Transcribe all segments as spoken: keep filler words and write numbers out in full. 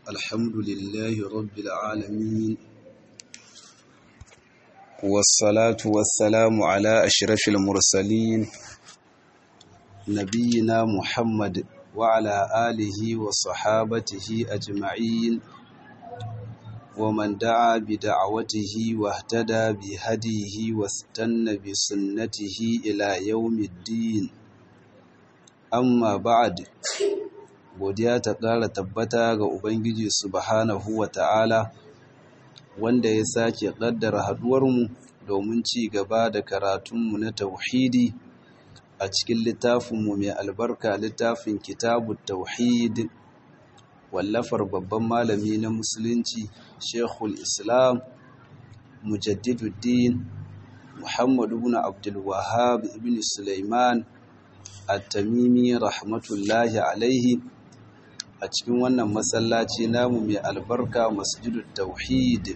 الحمد لله رب العالمين والصلاة والسلام على أشرف المرسلين نبينا محمد وعلى آله وصحابته أجمعين ومن دعا بدعوته واهتدى بهديه واستنى بسنته إلى يوم الدين أما بعد godiya ta ƙara tabbata ga Ubangiji subhanahu wa ta'ala wanda ya sake ƙaddara haɗuwarmu domin ci gaba da karatunmu na tauhidi a cikin littafinmu mai albarka littafin kitabut tauhid wallafar babban malami na musulunci Sheikhul Islam Mujaddiduddin Muhammad ibn Abdul Wahhab ibn Sulaiman At-Tamimi rahmatullahi alaihi a cikin wannan masallaci namu mai albarka Masjidut Tauhid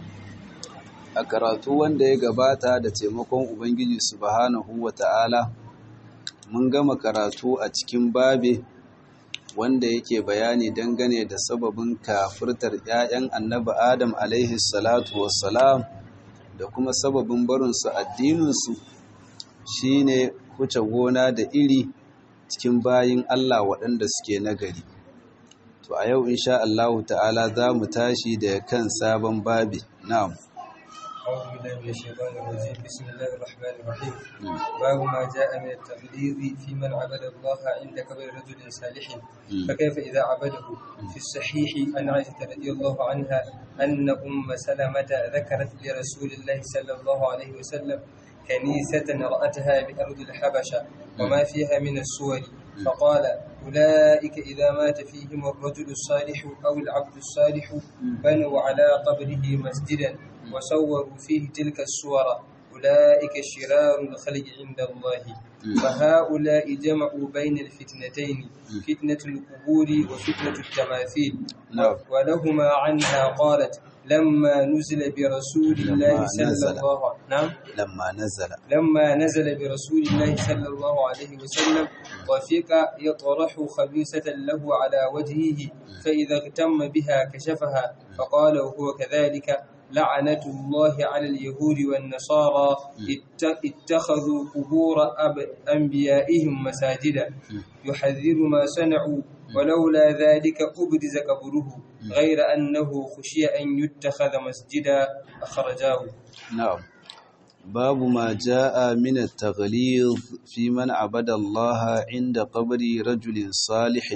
a karatu wanda ya gabata da taimakon Ubangiji subhanahu wata'ala mun gama karatu a cikin babe wanda yake bayani dangane da sababin kafirtar ƴaƴan Annabi Adam alaihi salatu wassalam da kuma sababin barinsu addininsu shine huce gona da iri cikin bayin Allah waɗanda suke nagari. To a yau insha Allah ta'ala za mu tashi da kan sabon babi. Na'am. أعوذ بالله من الشيطان الرجيم بسم الله الرحمن الرحيم باب ما جاء من التغليظ في من عبد الله عند قبر رجل صالح فكيف إذا عبده في الصحيح عن عائشة رضي الله عنها أن أم سلمة ذكرت لرسول الله صلى الله عليه وسلم كنيسة رأتها بأرض الحبشة وما فيها من السور فقال أولئك إذا مات فيهم الرجل الصالح أو العبد الصالح بنوا على قبره مسجدا وصوروا فيه تلك الصور أولئك شرار الخلق عند الله فهؤلاء جمعوا بين الفتنتين فتنة القبور وفتنة التماثيل ولهما عنها قالت لما نزل برسول الله صلى الله عليه نعم لما نزل لما نزل برسول الله صلى الله عليه وسلم وفق يطرح خبيثة له على وجهه فإذا اغتم بها كشفها فقال وهو كذلك لعنة الله على اليهود والنصارى اتخذوا قبور أنبيائهم مساجدا يحذر ما صنعوا ولولا ذلك أبرز قبره غير أنه خشي أن يتخذ مسجدا أخرجاه. نعم. باب ما جاء من التغليظ في من عبد الله عند قبر رجل صالح.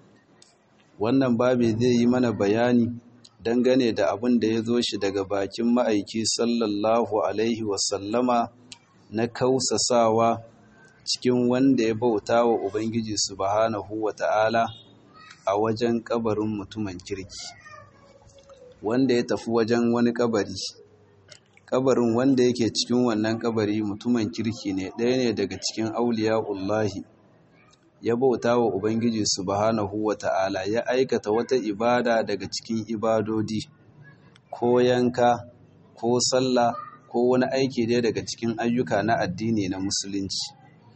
wannan babu zai yi mana bayani dangane da abin da ya zo shi daga bakin ma'aiki sallallahu alaihi wasallama na kausasawa cikin wanda ya bauta wa Ubangiji subhanahu wa ta'ala a wajen kabarin mutumin kirki wanda ya tafi wajen wani kabari kabarin wanda yake cikin wannan kabari mutumin kirki ne ɗaya ne daga cikin auliya'ullahi ya bauta wa Ubangiji subhanahu wa ta'ala ya aikata wata ibada daga cikin ibadodi ko yanka ko sallah ko wani aiki dai daga cikin ayyuka na addini na musulunci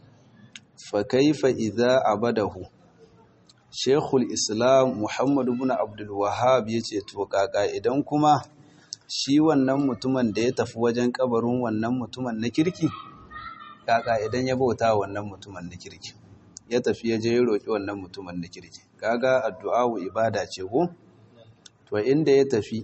fa kaifa idza abadahu Sheikhul Islam Muhammad ibn Abdul Wahhab yace to kaka idan kuma shi wannan mutumin da ya tafi wajen kabarin wannan mutumin na kirki kaka idan ya bauta wannan mutumin na kirki ya tafi ya je ya roki wannan mutumin na kirki kaga addu'a ibada ce ko to inda ya tafi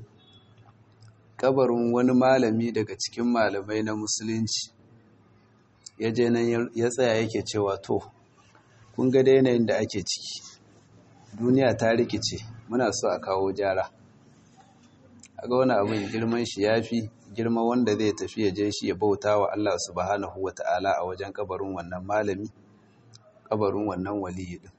kabarin wani malami daga cikin malamai na musulunci ya je nan ya tsaya yake cewa to kun ga dai yanayin da ake ciki duniya ta rikice muna so a kawo jara aga wani abin girman shi yafi girma wanda zai tafi ya je shi ya bauta wa Allah subhanahu wata'ala a wajen kabarin wannan malami kabarin wannan waliyi din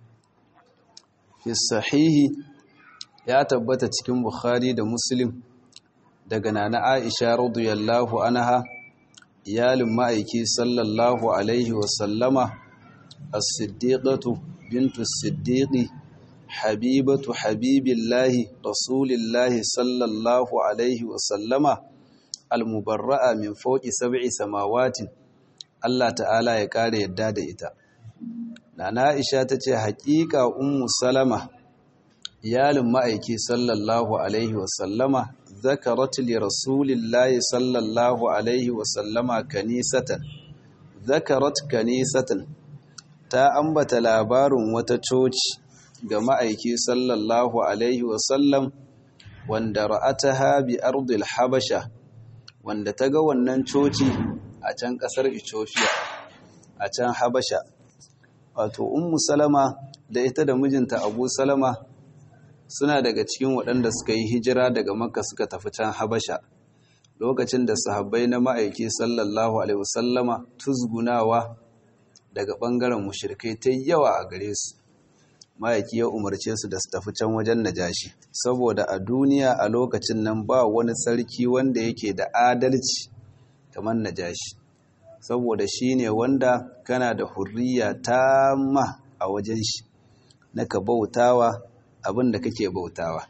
fi sahihi ya tabbata cikin Bukhari da Muslim daga nana Aisha radiyallahu anha iyalin ma'aiki sallallahu alaihi wa sallama as-siddiqatu bintu as-siddiqi habibatu habibillahi rasulillahi sallallahu alaihi wa sallama al-mubarra'a min fawqi sab'i samawatin Allah ta'ala ya kare yadda da ita Nana Aisha tace haƙiƙa ummu Salama iyalin ma'aiki sallallahu alaihi wasallama zakarat li rasulillahi sallallahu alaihi wasallama kanisatan zakarat kanisatan ta ambata labarin wata coci ga ma'aiki sallallahu alaihi wasallam wanda ra'ataha bi ardil habasha wanda ta ga wannan coci a can kasar Ethiopia a can Habasha wato ummu salama da ita da mijinta abu salama suna daga cikin waɗanda suka yi hijira daga makka suka tafi can Habasha lokacin da sahabbai na ma'aiki sallallahu alaihi wasallama tuzgunawa daga ɓangaren mushrikai ta yawa a gare su ma'aiki ya umarce su da su tafi can wajen Najashi saboda a duniya a lokacin nan ba wani sarki wanda yake da adalci kamar Najashi saboda shine wanda kana da hurriya tamma a wajen shi naka bautawa abin da kake bautawa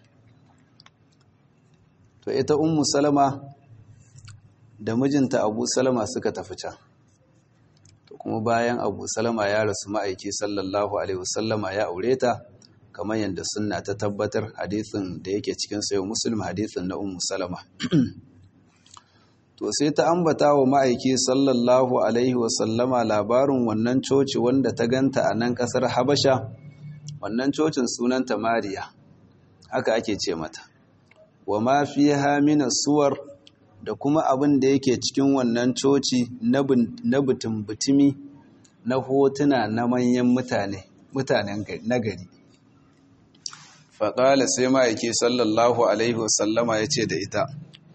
to ita ummu salama da mijinta abu salama suka tafi can to kuma bayan abu salama ya rasu ma'aiki sallallahu alaihi wasallama ya aure ta kamar yadda sunna ta tabbatar hadisin da yake cikin sayo muslim hadisin na ummu salama to sai ta ambata wa ma'aiki sallallahu alaihi wasallama labarin wannan coci wanda ta ganta a nan kasar Habasha wannan cocin sunanta Mariya haka ake ce mata wa ma fiha min suwar da kuma abin da yake cikin wannan coci na butun butumi na hotuna na manyan mutane mutanen nagari faƙala sai ma'aiki sallallahu alaihi wasallama ya ce da ita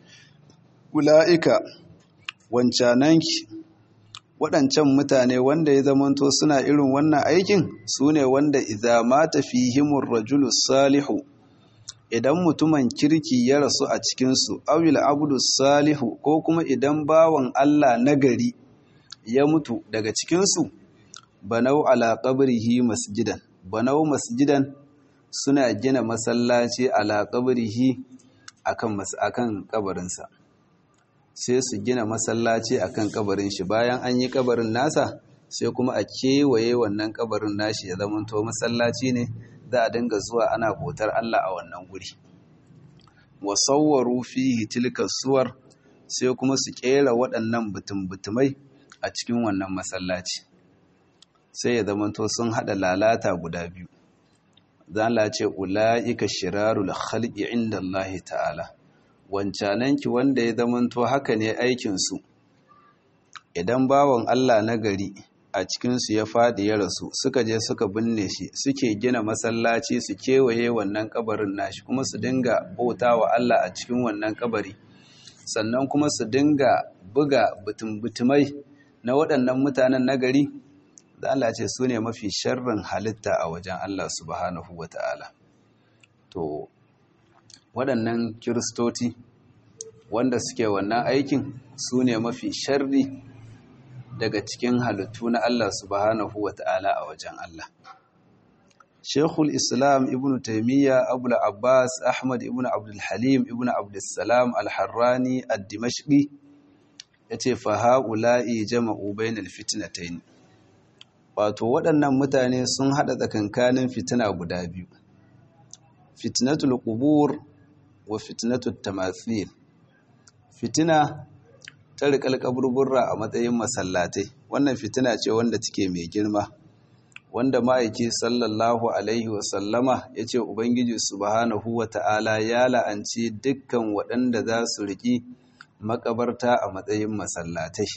ula'ika wancananki waɗancan mutane wanda ya zamanto suna irin wannan aikin su ne wanda idza mata fihimur rajulu salihu idan mutumin kirki ya rasu a cikinsu awil abdu salihu ko kuma idan bawan Allah nagari ya mutu daga cikinsu banau ala qabrihi masjidan banau masjidan suna gina masallaci ala qabrihi akan akan kabarinsa sai su gina masallaci akan kabarin shi bayan an yi kabarin nasa sai kuma a kewaye wannan kabarin nashi ya zamanto masallaci ne za a dinga zuwa ana bautar Allah a wannan guri wa sawwaru fihi tilka suwar sai kuma su kera waɗannan butum-butumai a cikin wannan masallaci sai ya zamanto sun hada lalata guda biyu zalla ce ulaika shirarul khalqi inda Allah ta'ala wancananki wanda ya zamanto haka ne aikinsu idan bawan Allah na gari a cikinsu ya faɗi ya rasu suka je suka binne shi suke gina masallaci su kewaye wannan kabarin nashi kuma su dinga bauta wa Allah a cikin wannan kabari sannan kuma su dinga buga butum-butumai na waɗannan mutanen na gari da Allah ce su ne mafi sharrin halitta a wajen Allah subhanahu wa ta'ala to waɗannan kiristoti wanda suke wannan aikin su ne mafi sharri daga cikin halittu na Allah subhanahu wa ta'ala a wajen Allah. Sheikhul Islam Ibn Taymiyyah Abu Abbas Ahmad Ibn Abdul Halim Ibn Abdul Salam Al-Harrani Ad-Dimashqi yace fa haula'i jama'u bainal fitnatayn. Wato waɗannan mutane sun hada tsakankanin fitina guda biyu. Fitnatul qubur wa fitnatut tamathil. Fitina ta riƙar kaburburra a matsayin masallatai wannan fitina ce wanda take mai girma wanda ma'aiki sallallahu alaihi wasallama ya ce ubangiji subhanahu wa ta'ala ya la'anci dukkan waɗanda za su riƙi makabarta a matsayin masallatai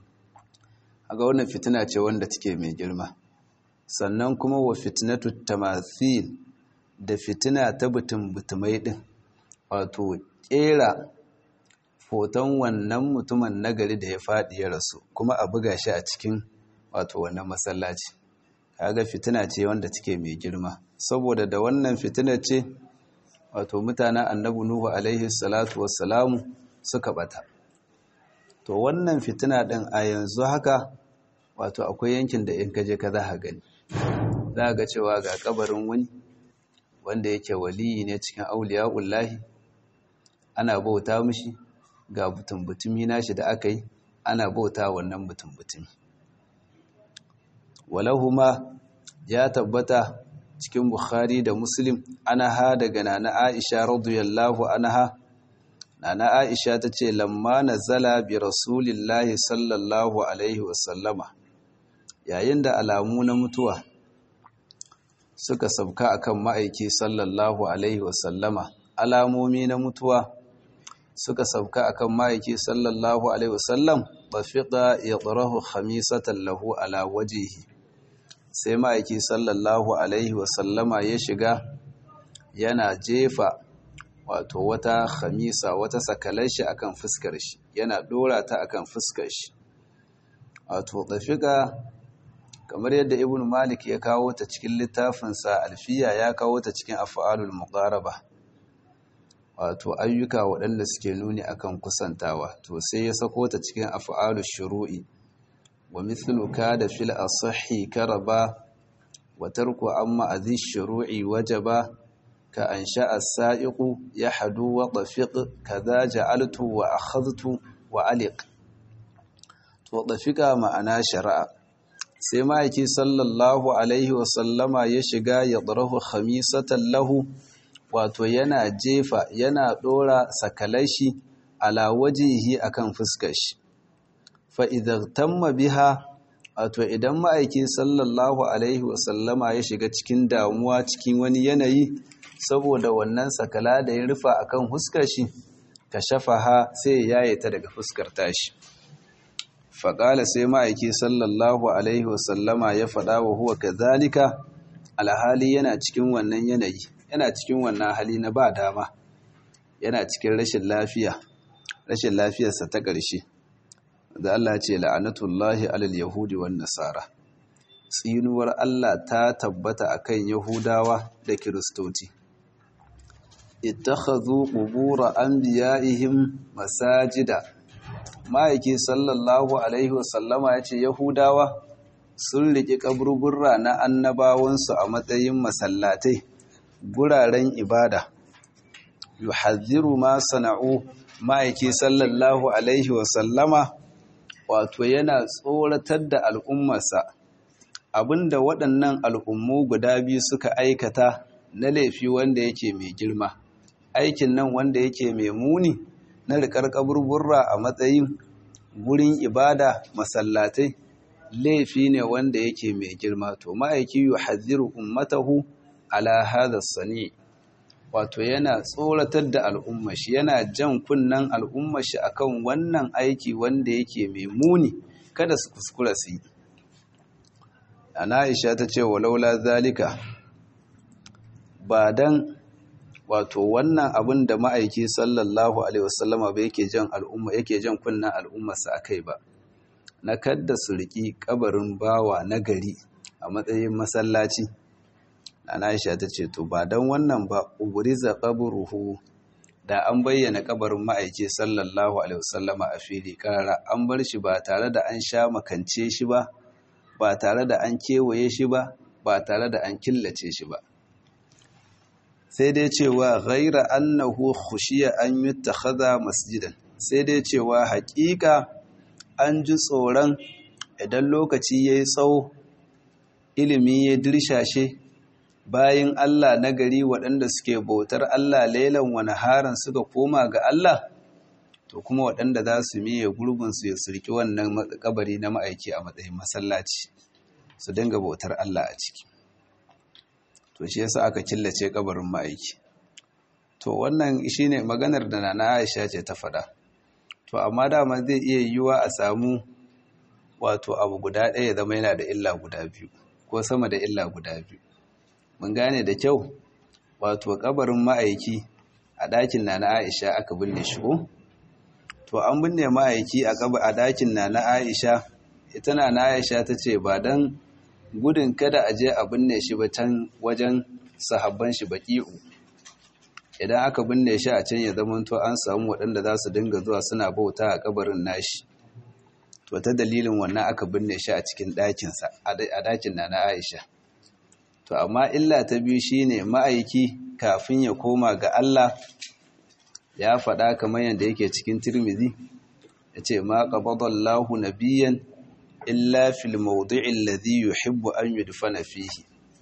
aga wannan fitina ce wanda take mai girma sannan kuma wa fitnatu tamathil da fitina ta butun butumai din wato ƙera hoton wannan mutumin nagari da ya faɗi ya rasu kuma a buga shi a cikin wato wannan masallaci kaga fitina ce wanda take mai girma saboda da wannan fitina ce wato mutanen annabi nuhu alaihi salatu wassalamu suka bata to wannan fitina din a yanzu haka wato akwai yankin da in kaje ka za ka gani za ga cewa ga kabarin wani wanda yake waliyi ne cikin auliya'ullahi ana bauta mishi ga butun-butumi nashi da aka yi ana bauta wannan butun-butumi walahuma ya tabbata cikin Bukhari da Muslim anaha daga nana Aisha radiyallahu anha nana Aisha tace lamma nazala bi rasulillahi sallallahu alaihi wasallama yayin da alamu na mutuwa suka sabka akan ma'aiki sallallahu alaihi wasallama alamomi na mutuwa suka sabka akan ma'aiki sallallahu alaihi wasallam bafiqa yadrahu khamisatan lahu ala wajhihi sai ma'aiki sallallahu alaihi wasallama ya shiga yana jefa wato wata khamisa wata sakalar shi akan fuskar shi yana dora ta akan fuskar shi wato bafiqa kamar yadda ibn malik ya kawo ta cikin littafinsa alfiya ya kawo ta cikin af'alul muqaraba wato ayyuka waɗanda suke nuni akan kusantawa to sai ya sako ta cikin af'alush shuru'i wa mithlu kada fil asahhi karaba wa tarku amma azish shuru'i wajaba ka ansha as-sa'iqu yahdu wa tafiq kadha ja'altu wa akhadhtu wa aliq to tafiqa ma'ana shar'a sai ma'aiki sallallahu alaihi wa sallama ya shiga ya darahu khamisatan lahu wato yana jefa yana dora sakalashi ala wajihi akan fuskar shi fa idza tamma biha wato idan ma'aiki sallallahu alaihi wasallama ya shiga cikin damuwa cikin wani yanayi saboda wannan sakala da ya rufa akan fuskar shi kashafaha sai ya yaye ta daga fuskar tashi faƙala sai ma'aiki sallallahu alaihi wasallama ya faɗa wa huwa kadhalika alhali yana cikin wannan yanayi yana cikin wannan hali na ba dama yana cikin rashin lafiya rashin lafiyarsa ta ƙarshe da Allah ce la'anatullahi alal yahudi wan nasara tsinuwar Allah ta tabbata akan yahudawa da kiristoci ittakhadhu qubur anbiya'ihim masajida ma'aiki sallallahu alaihi wasallama yace yahudawa sun riƙe kaburburra na annabawansu a matsayin masallatai guraren ibada yuhadhiru ma sana'u ma'aiki sallallahu alaihi wasallama wato yana tsoratar da al'ummarsa abinda waɗannan al'ummu guda biyu suka aikata na laifi wanda yake mai girma aikin nan wanda yake mai muni na riƙar kaburburra a matsayin gurin ibada masallatai laifi ne wanda yake mai girma to ma'aiki yuhadhiru ummatahu ala hadha sani wato yana tsoratar da al'ummar shi yana jan kunnan al'ummar shi akan wannan aiki wanda yake mai muni kada su kuskura su yi ana Aisha ta ce walaula zalika ba dan wato wannan abin da ma'aiki sallallahu alaihi wasallama ba yake jan al'umma yake jan kunnan al'ummar sa akai ba na kadda su riki kabarin bawa na gari a matsayin masallaci ana Aisha ta ce to ba dan wannan ba uburiza qabruhu da an bayyana kabarin ma'aiki sallallahu alaihi wasallama a fili karara an bar shi ba tare da an sha makance shi ba ba tare da an kewaye shi ba ba tare da an killace shi ba sai dai cewa ghaira annahu khushiya an yuttakhadha masjidan sai dai cewa haƙiƙa an ji tsoron idan lokaci yayi tsawo ilimi ya dirshashe bayin Allah na gari waɗanda suke bautar Allah lailan wa naharan suka koma ga Allah to kuma waɗanda za su miye gurbinsu ya surki wannan kabari na ma'aiki a matsayin masallaci su dinga bautar Allah a ciki to shi yasa aka killace kabarin ma'aiki to wannan shine maganar da Nana Aisha ce ta faɗa to amma dama zai iya yiwuwa a samu wato abu guda ɗaya zama yana da illa guda biyu ko sama da illa guda biyu mun gane da kyau wato kabarin ma'aiki a ɗakin Nana Aisha aka binne shi ko to an binne ma'aiki a kaba a ɗakin Nana Aisha ita Nana Aisha tace ba dan gudun kada a je a binne shi ba can wajen sahabban shi baqi'u idan aka binne shi a can ya zamanto an samu waɗanda za su dinga zuwa suna bauta a kabarin nashi to ta dalilin wannan aka binne shi a cikin ɗakinsa a ɗakin Nana Aisha to amma illa ta biyu shine ma'aiki kafin ya koma ga Allah ya faɗa kamar yadda yake cikin Tirmidhi yace ma qabadallahu nabiyyan illa fil mawdi'i alladhi yuhibbu an yudfana fihi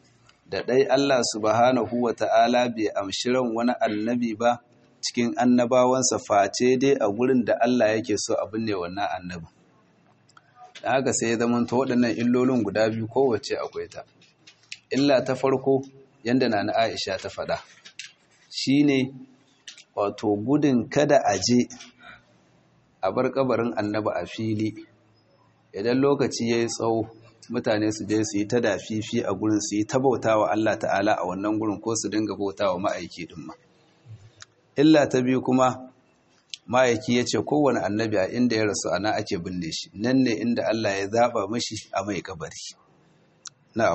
da dai Allah subhanahu wata'ala bai amshi ran wani annabi ba cikin annabawansa face dai a gurin da Allah yake so a binne wannan annabi. Da haka sai ya zamanta waɗannan illolin guda biyu kowace akwai ta. Illa ta farko yanda Nana Aisha ta faɗa shine wato gudun kada a je a bar kabarin annabi a fili, idan lokaci yayi tsawo mutane su je su yi ta dafifi a gurin, su yi ta bautawa Allah ta'ala a wannan gurin, ko su dinga bautawa ma'aiki din ma. Illa ta biyu kuma ma'aiki ya ce kowane annabi a inda ya rasu ana ake binne shi, nan ne inda Allah ya zaba mashi a mai kabari. Na'am.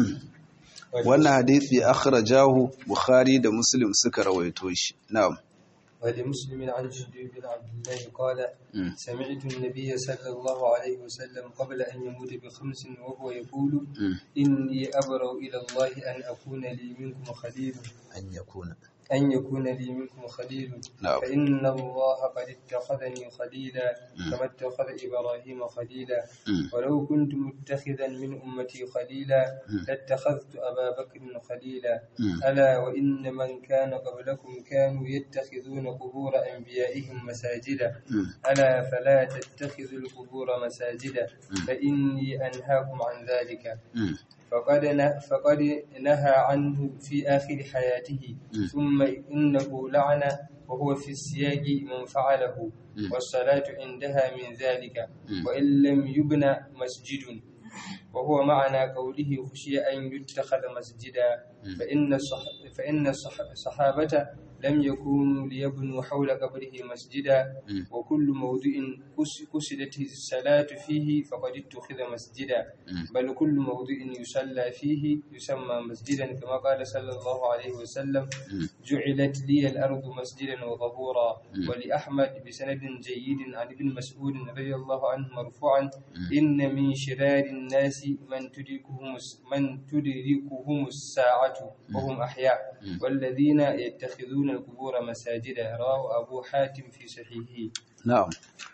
Wannan hadisi akhrajahu Bukhari da Muslim suka rawaito shi. Na'am. ولمسلم عن جندب بن عبد الله قال سمعت النبي صلى الله عليه وسلم قبل أن يموت بخمس وهو يقول إني أبرأ إلى الله أن أكون لي منكم خليل أن يكون أن يكون لي منكم خليل نعم. فإن الله قد اتخذني خليلا كما اتخذ إبراهيم خليلا ولو كنت متخذا من أمتي خليلا لاتخذت أبا بكر خليلا ألا وإن من كان قبلكم كانوا يتخذون قبور أنبيائهم مساجدا ألا فلا تتخذوا القبور مساجدا فإني أنهاكم عن ذلك فقد فقد نهى عنه في آخر حياته ثم إنه لعن وهو في السياق من فعله والصلاة عندها من ذلك وإن لم يبنى مسجد وهو معنى قوله خشي أن يتخذ مسجدا فإن فإن الصحابة لم يكونوا ليبنوا حول قبره مسجدا وكل موضع قصدت الصلاة فيه فقد اتخذ مسجدا بل كل موضع يصلى فيه يسمى مسجدا كما قال صلى الله عليه وسلم جعلت لي الأرض مسجدا وطهورا. ولأحمد بسند جيد عن ابن مسعود رضي الله عنه مرفوعا إن من شرار الناس من تدركهم من تدركهم الساعة وهم أحياء والذين يتخذون القبور مساجدا. رواه أبو حاتم في صحيحه. نعم.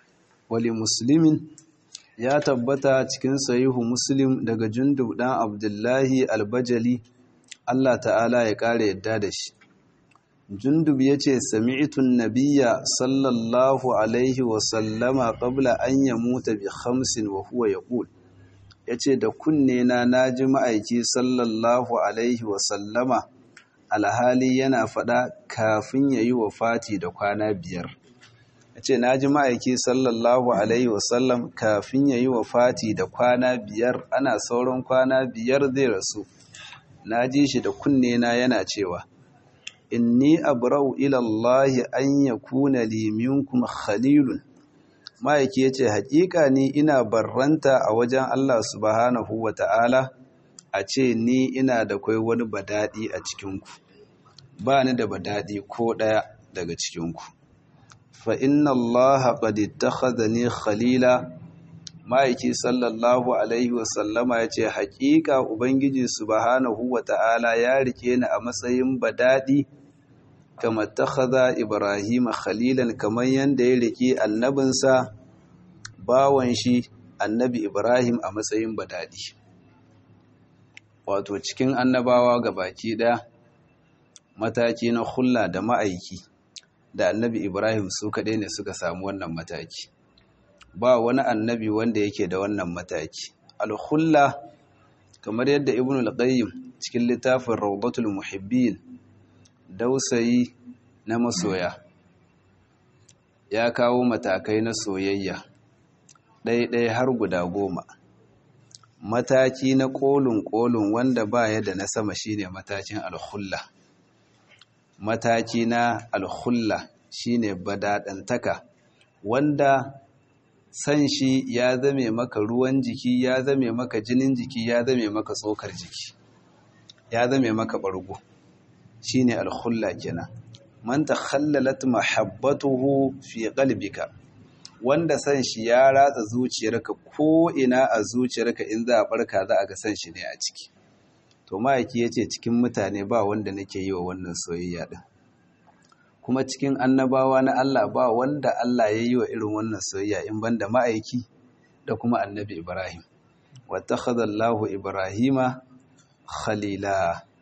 ولمسلم ya tabbata cikin sahihu Muslim daga Jundub dan Abdullahi al-Bajali, Allah ta'ala ya kare yadda da shi. Jundub yace sami'tu an-nabiyya sallallahu alaihi wa sallama qabla an yamuta bi khamsin wa huwa yaqul, yace da kunne na naji ma'aiki sallallahu alaihi wa sallama alhali yana fada kafin yayi wafati da kwana biyar. Yace naji ma'aiki sallallahu alaihi wa sallam kafin yayi wafati da kwana biyar, ana sauran kwana biyar zai rasu. Naji shi da kunne na yana cewa inni abra'u ila Allah an yakuna li minkum khalilun. Ma'aiki yace hakika ni ina barranta a wajen Allah subhanahu wata'ala a ce ni ina da kai wani badadi a cikinku, ba ni da badadi ko daya daga cikinku. Fa inna Allah qad ittakhadhani khalila. Ma'aiki sallallahu alaihi wasallama yace hakika ubangiji subhanahu wata'ala ya rike ni a matsayin badadi kama takhadha Ibrahim khalilan, kamar yanda ya rike annabinsa bawan shi annabi Ibrahim a matsayin badadi. Wato cikin annabawa gabaki ɗaya mataki na hulla da ma'aiki da annabi Ibrahim su kaɗai ne suka samu wannan mataki. Ba wani annabi wanda yake da wannan mataki. Al-hulla kamar yadda Ibn al-Qayyim cikin littafin Rawdatul Muhibbin, dausayi na masoya, ya kawo matakai na soyayya ɗaiɗai har guda goma. Mataki na ƙolin ƙolin wanda baya da na sama shine matakin al-hulla. Mataki na al-hulla shine badadantaka, wanda san shi ya zame maka ruwan jiki, ya zame maka jinin jiki, ya zame maka tsokar jiki, ya zame maka bargo, shine al-hulla kenan. Man takhallalat mahabbatuhu fi qalbika, wanda san shi ya ratsa zuciyarka ko ina a zuciyarka, in za a barka za a ga san shi ne a ciki. To ma'aiki yace cikin mutane ba wanda nake yi wa wannan soyayya din, kuma cikin annabawa na Allah ba wanda Allah ya yi wa irin wannan soyayya in banda ma'aiki da kuma annabi Ibrahim. Wattakhadha Allahu Ibrahima khalila.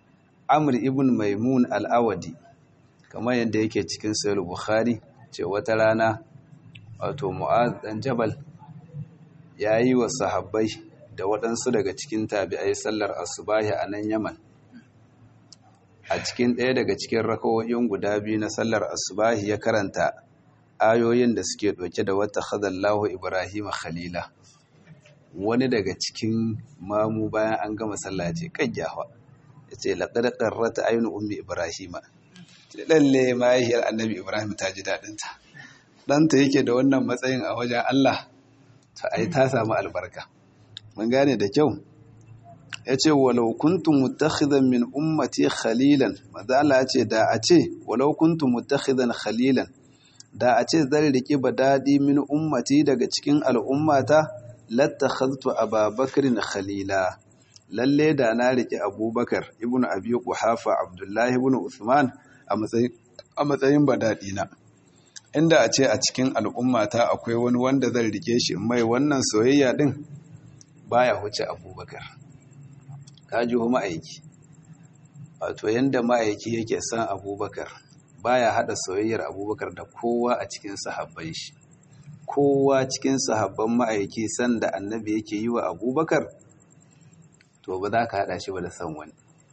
Amr ibn Maimun al-Awadi kamar yadda yake cikin Sahih Bukhari ce wata rana wato Mu'adh dan Jabal yayi wa sahabbai da waɗansu daga cikin tabi'ai sallar asubahi a nan Yaman. A cikin ɗaya daga cikin rakawoyin guda biyu na sallar asubahi ya karanta ayoyin da suke ɗauke da wata khadallahu Ibrahim khalila. Wani daga cikin mamu bayan an gama sallah ce kan yawa ya ce laƙar ƙarrata ainihin ummi Ibrahim. Lalle mahaifiyar annabi Ibrahim ta ji daɗinta. Ɗanta yake da wannan matsayin a wajen Allah ta ai ta samu albarka. Mun gane da kyau. Ya ce walau kuntum mutakhidan min ummati khalilan, maza Allah ya ce da a ce walau kuntum mutakhidan khalilan, da a ce zan riƙi badadi min ummati daga cikin al'ummata lattakhadtu Ababakrin khalila. Lalle da na riƙi Abubakar ibn Abi Quhafa Abdullah ibn Uthman a matsayin a matsayin badadi na. Inda a ce a cikin al'ummata akwai wani wanda zan rike shi mai wannan soyayya din baya huce Abubakar. Kaji ho ma'aiki. Wato yanda ma'aiki yake son Abubakar baya hada soyayyar Abubakar da kowa a cikin sahabbai shi. Kowa cikin sahabban ma'aiki san da annabi yake yi wa Abubakar to ba za ka hada shi ba da san wani.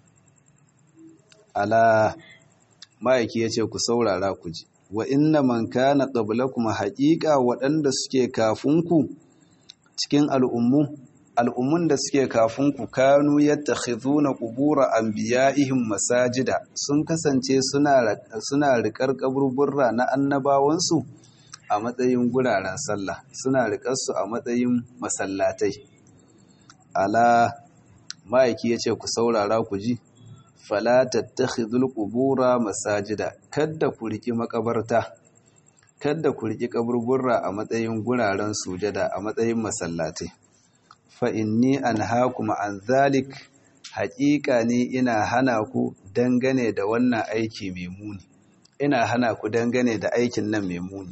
Ala ma'aiki yace ku saurara ku ji. Wa inna man kana qablakum haqiqa waɗanda suke kafinku cikin al'ummu al'ummun da suke kafinku kanu yattakhizuna qubura anbiya'ihim masajida sun kasance suna suna rikar kaburburra na annabawansu a matsayin guraren sallah, suna rikar su a matsayin masallatai. Ala ma'aiki yace ku saurara ku ji fala tattakhidul qubura masajida kada ku riki makabarta kada ku riki kaburburra a matsayin guraren sujada a matsayin masallatai fa inni anhaakum an zalik haqiqa ni ina hana ku dangane da wannan aiki mai muni ina hana ku dangane da aikin nan mai muni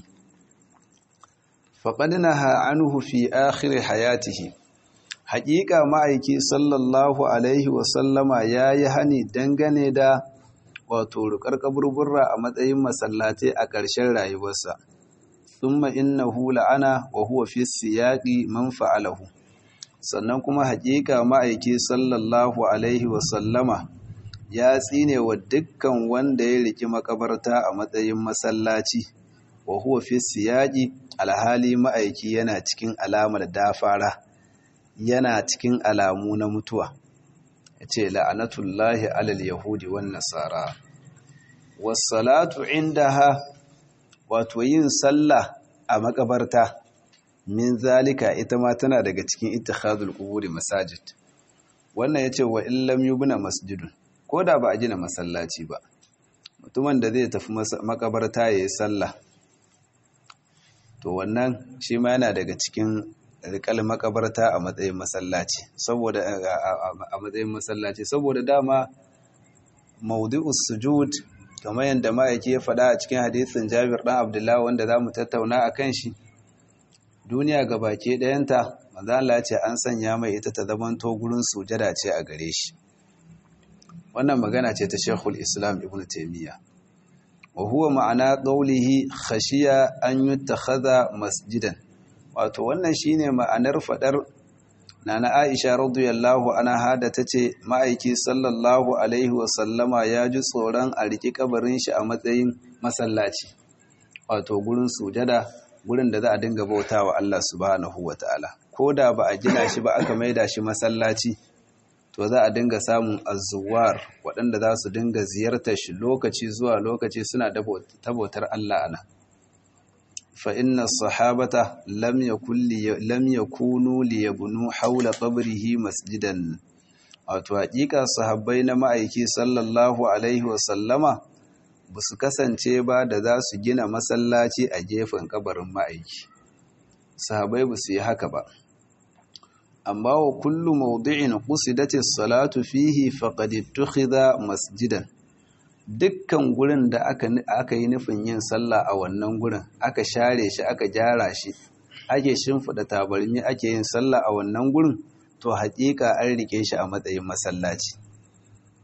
faqad naha anhu fi akhir hayatihi haƙiƙa ma'aiki sallallahu alaihi wasallama ya yi hani dangane da wato rukar kaburburra a matsayin masallatai a ƙarshen rayuwarsa. Thumma innahu la'ana wa huwa fi siyaqi man fa'alahu. Sannan kuma haƙiƙa ma'aiki sallallahu alaihi wasallama ya tsine wa dukkan wanda ya riki makabarta a matsayin masallaci wa huwa fi siyaqi alhali ma'aiki yana cikin alamar dafara. Yana cikin alamu na mutuwa ya ce la'anatullahi alal yahudi wan nasara wassalatu indaha wato yin sallah a makabarta min zalika ita ma tana daga cikin ittikhadul quburi masajid wannan yace wa illam yubna masjidun koda ba a gina masallaci ba mutumin da zai tafi makabarta yayin sallah to wannan shi ma yana daga cikin rikal makabarta a matsayin masallaci saboda a matsayin masallaci saboda dama mawdu'us sujud kamar yanda ma'aiki ya faɗa a cikin hadisin Jabir dan Abdullah wanda zamu tattauna akan shi duniya gabake ɗayanta manzo Allah ya ce an sanya mai ita ta zamanto gurin sujada ce a gare shi wannan magana ce ta Sheikhul Islam Ibn Taymiyyah wa huwa ma'ana qawlihi khashiya an yuttakhadha masjidan wato wannan shine ma'anar fadar nana Aisha radiyallahu anha da tace ma'aiki sallallahu alaihi wa sallama ya ji tsoron a riki kabarin shi a matsayin masallaci wato gurin sujada gurin da za a dinga bautawa Allah subhanahu wataala koda ba a gina shi ba aka maida shi masallaci to za a dinga samun azzuwar waɗanda za su dinga ziyartar shi lokaci zuwa lokaci suna tabbatar Allah ana فإن الصحابة لم يكن لي لم يكونوا ليبنوا حول قبره مسجدا wato hakika sahabbai na ma'aiki sallallahu alaihi wasallama ba su kasance ba da za su gina masallaci a gefen kabarin ma'aiki sahabbai ba su yi haka ba amma wa kullu mawdi'in qusidatis salatu fihi faqad ittukhidha masjidan dukkan gurin da aka aka yi nufin yin sallah a wannan gurin aka share shi aka gyara shi ake shimfida tabarmi ake yin sallah a wannan gurin to haƙiƙa an rike shi a matsayin masallaci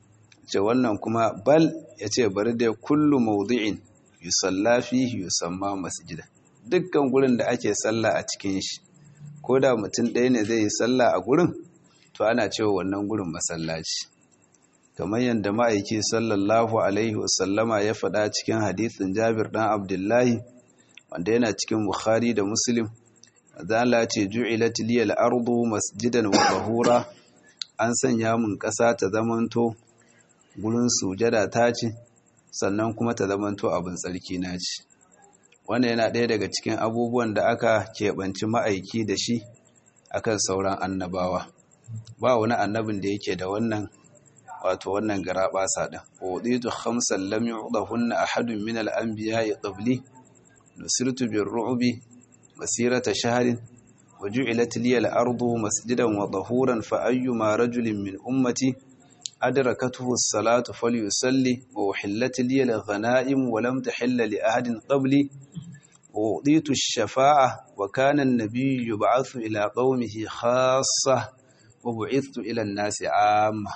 ce wannan kuma bal yace bari da kullu mawdi'in yusalla fihi yusamma masjida dukkan gurin da ake sallah a cikin shi ko da mutum ɗaya ne zai yi sallah a gurin to ana cewa wannan gurin masallaci kamar yadda ma'aiki sallallahu alaihi wasallama ya faɗa cikin hadisin Jabir dan Abdullahi wanda yana cikin Bukhari da Muslim zalla ce ju'ilat liyal ardu masjidan wa tahura an sanya mun ƙasa ta zamanto gurin sujada ta ce sannan kuma ta zamanto abin tsarki na ce wannan yana ɗaya daga cikin abubuwan da aka keɓanci ma'aiki da shi akan sauran annabawa ba wani annabin da yake da wannan wato wannan garaɓasa ɗin uditu khamsan lam yu'dahunna ahadun min al-anbiya'i qabli nusirtu bir-ru'bi masirata shahrin وجعلت لي الأرض مسجدا وطهورا فأيما رجل من أمتي أدركته الصلاة فليصلي وأحلت لي الغنائم ولم تحل لأحد قبلي وأعطيت الشفاعة وكان النبي يبعث إلى قومه خاصة وبعثت إلى الناس عامة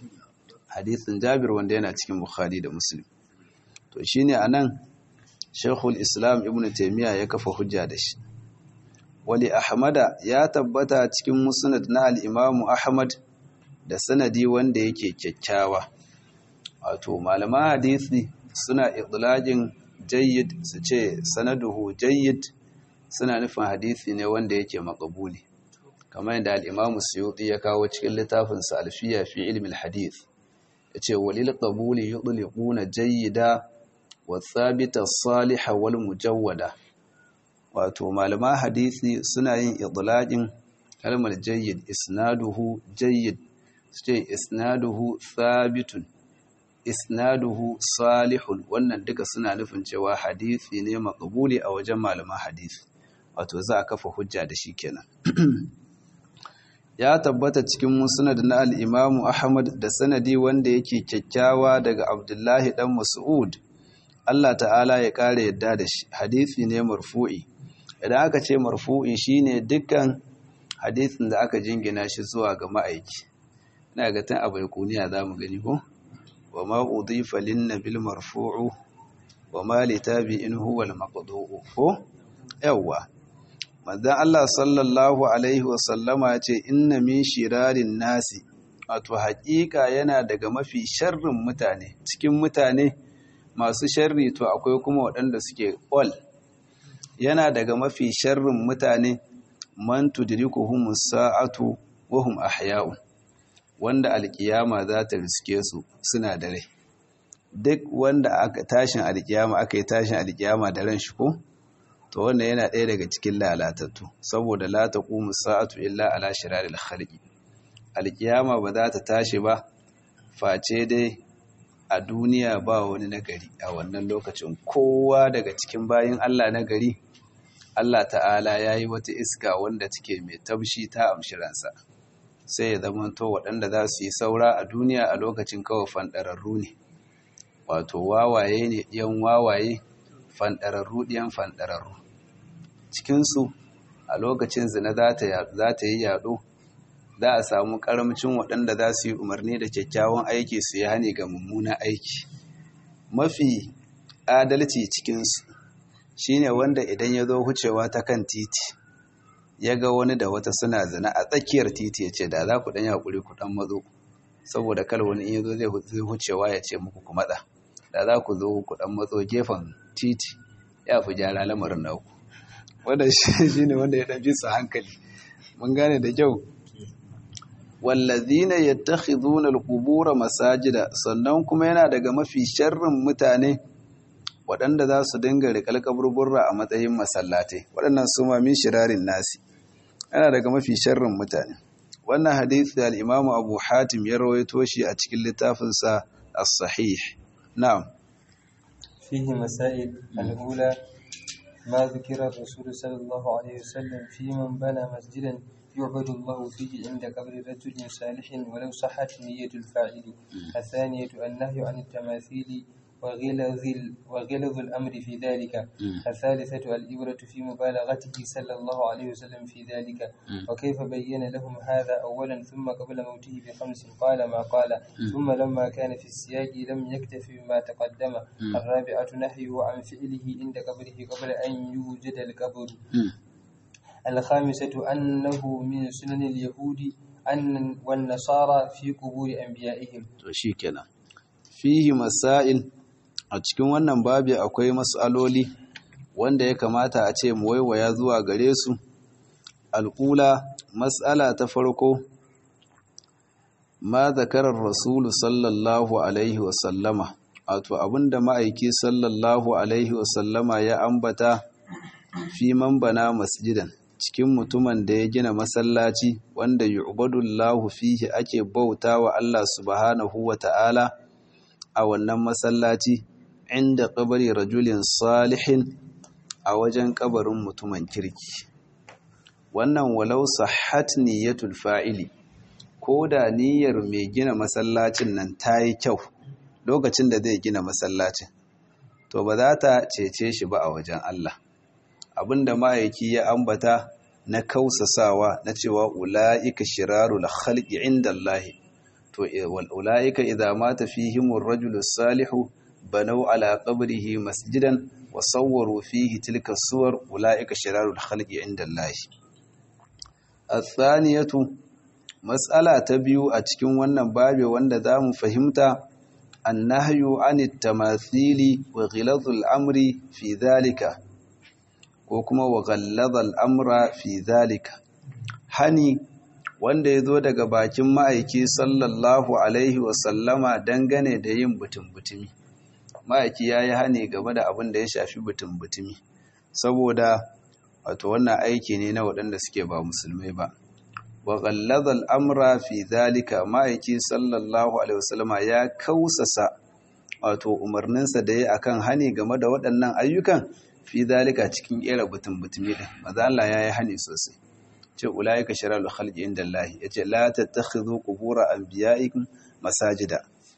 حديث جابر وندينا cikin Bukhari da Muslim to shine anan Sheikhul Islam Ibn Taymiyyah ya kafa hujja da shi wali ahmada ya tabbata cikin musnad na al-imamu ahmad da sanadi wanda yake kyakkyawa wato malaman hadisi suna idlajin jayyid su ce sanaduhu jayyid suna nufin hadisi ne wanda yake maqbuli kamar yadda al-imamu suyuti ya kawo cikin littafin sa alfiya fi ilmi al-hadith yace walil qabuli yudliquna jayyida wa thabita as-salih wal mujawwada wato malama hadisi suna yin idlaqin kalmar jayyid isnaduhu jayyid sai isnaduhu thabitun isnaduhu salihun wannan duka suna nufin cewa hadisi ne maqbuli a wajen malama hadisi wato za a kafa hujja da shi kenan ya tabbata cikin musnad na al-Imam Ahmad da sanadi wanda yake kyakkyawa daga Abdullahi dan Mas'ud Allah ta'ala ya kare yadda da shi hadisi ne marfu'i idan aka ce marfu'i shine dukkan hadisin da aka jingina shi zuwa ga ma'aiki ina ga tan abai kuniya zamu gani ko wa ma udifa lin nabil marfu'u wa ma li tabi'in huwa al maqdu'u ko yawa manzon Allah sallallahu alaihi wa sallama yace inna min shirarin nasi wato haƙiƙa yana daga mafi sharrin mutane cikin mutane masu sharri to akwai kuma waɗanda suke all yana daga mafi sharrin mutane man tudrikuhumus sa'atu wa hum ahya'un wanda alkiyama za ta riske su suna da rai duk wanda aka tashin alkiyama aka yi tashin alkiyama da ran shi ko to wannan yana ɗaya daga cikin lalatattu saboda la taqumu sa'atu illa ala shiraril khalqi alkiyama ba za ta tashi ba face dai a duniya ba wani nagari a wannan lokacin kowa daga cikin bayin Allah nagari Allah ta'ala ya yi wata iska wanda take mai tabshi ta amshiransa sai ya zama to waɗanda za su yi saura a duniya a lokacin kawai fanɗararru ne wato wawaye ne ɗiyan wawaye fanɗararru ɗiyan fanɗararru cikinsu a lokacin zina za ta yi yaɗo za a samu ƙaramcin waɗanda za su yi umarni da kyakkyawan aiki su yi hani ga mummunan aiki mafi adalci cikinsu shine wanda idan ya zo hucewa ta kan titi ya ga wani da wata suna zina a tsakiyar titi ya ce da za ku ɗan yaƙuri ku ɗan matso saboda kal wani in ya zo zai hucewa ya ce muku ku matsa da za ku zo ku ɗan matso gefen titi ya fi gyara lamarin naku wanda shi ne wanda ya ɗan fi su hankali mun gane da kyau wallazina yattakhiduna alqubura masajida sannan kuma yana daga mafi sharrin mutane waɗanda za su dinga riƙal kaburburra a matsayin masallatai waɗannan su ma min shirarin nasi yana daga mafi sharrin mutane wannan hadisi al-Imam Abu Hatim ya rawaito shi a cikin littafinsa as-Sahih na'am fihi masail al-ula ma dhikra Rasul sallallahu alaihi wasallam fi man bana masjidan يعبد الله فيه عند قبر رجل صالح ولو صحت نية الفاعل. الثانية النهي عن التماثيل وغلظ وغلظ الأمر في ذلك. الثالثة الإبرة في مبالغته صلى الله عليه وسلم في ذلك. وكيف بين لهم هذا أولا ثم قبل موته بخمس قال ما قال ثم لما كان في السياق لم يكتفي بما تقدم. الرابعة نهيه عن فعله عند قبره قبل أن يوجد القبر. الخامسة أنه من سنن اليهود أن والنصارى في قبور أنبيائهم. shikenan fihi masail a cikin wannan babi akwai mas'aloli wanda ya kamata a ce mu waiwaya zuwa gare su. al'ula mas'ala ta farko ma zakarar rasulu sallallahu alaihi wasallama wato abinda ma'aiki sallallahu alaihi wasallama ya ambata fi man bana masjidan cikin mutumin da ya gina masallaci wanda yu'badullahu fihi ake bautawa Allah subhanahu wa ta'ala a wannan masallaci inda qabri rajulin salihin a wajen kabarin mutumin kirki. Wannan walau sahhat niyyatul fa'ili ko da niyyar mai gina masallacin nan ta yi kyau lokacin da zai gina masallacin to ba za ta cece shi ba a wajen Allah. Abinda ma'aiki ya ambata na kausasawa na cewa ula'ika shirarul khalqi indallahi to wal ula'ika idza mata fihimur rajulus salihu banau ala qabrihi masjidan wa sawwaru fihi tilka suwar ula'ika shirarul khalqi indallahi. athaniyatu mas'ala ta biyu a cikin wannan babe wanda zamu fahimta annahyu anit tamathili wa ghiladul amri fi dhalika ko kuma wa ghallazal amra fi zalika. Hani wanda ya zo daga bakin ma'aiki sallallahu alaihi wasallama dangane da yin butun-butumi. Ma'aiki ya yi hani game da abin da ya shafi butun-butumi saboda wato wannan aiki ne na waɗanda suke ba musulmai ba. Wa ghallazal amra fi zalika ma'aiki sallallahu alaihi wasallama ya kausasa wato umarninsa da ya akan hani game da waɗannan ayyukan fi dalika cikin kera butun-butumi din maza Allah ya yi hani sosai ce ulaika shararul khalqi indallahi yace la tattakhidhu qubur anbiya'ikum masajida.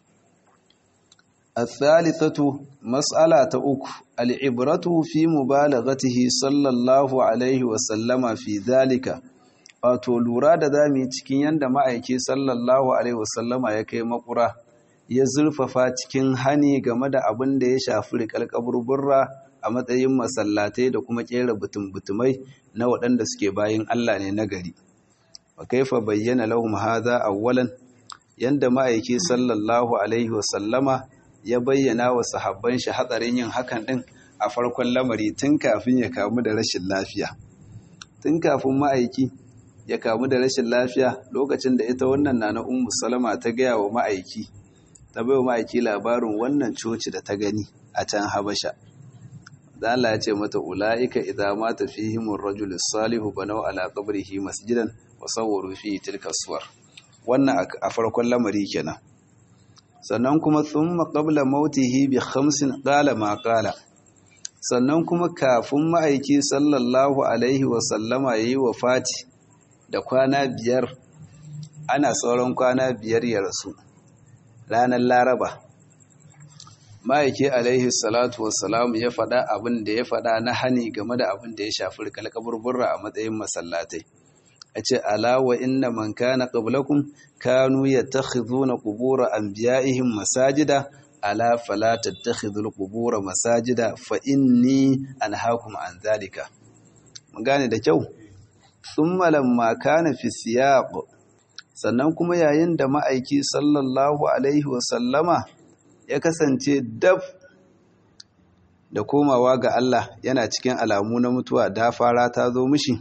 Al-thalithatu mas'ala ta uku al-ibratu fi mubalaghatihi sallallahu alaihi wa sallama fi dalika wato lura da zamu cikin yanda ma'aiki sallallahu alaihi wa sallama ya kai makura ya zurfafa cikin hani game da abin da ya shafi riƙal kaburburra a matsayin masallatai da kuma kera butum-butumai na waɗanda suke bayin Allah ne na gari. Wa kaifa bayyana lahum hadha awwalan yanda ma'aiki sallallahu alaihi wasallama ya bayyana wa sahabban shi hatsarin yin hakan din a farkon lamari tun kafin ya kamu da rashin lafiya. Tun kafin ma'aiki ya kamu da rashin lafiya lokacin da ita wannan nana Ummu Salama ta gaya wa ma'aiki ta bai wa ma'aiki labarin wannan coci da ta gani a can Habasha. da Allah ya ce mata ula'ika idza mata fihimur rajulus salihu banaw ala qabrihi masjidan wa sawwaru fihi tilka suwar. Wannan a farkon lamari kenan. Sannan kuma thumma qabla mautihi bi khamsin qala ma qala. Sannan kuma kafin ma'aiki sallallahu alaihi wa sallama yayi wafati da kwana biyar, ana sauran kwana biyar ya rasu ranar Laraba. Ma'aiki alaihi salatu wassalam ya faɗa abin da ya faɗa na hani game da abin da ya shafi rikal kaburburra a matsayin masallatai. A ce ala wa inna man kana qablakum kanu yattakhidhuna qubur anbiya'ihim masajida ala fala tattakhidhul qubur masajida fa inni anhaakum an zalika. Mun gane da kyau. Thumma lamma kana fi siyaq, sannan kuma yayin da ma'aiki sallallahu alaihi wa sallama ya kasance dab da komawa ga Allah yana cikin alamu na mutuwa da fara ta zo mishi,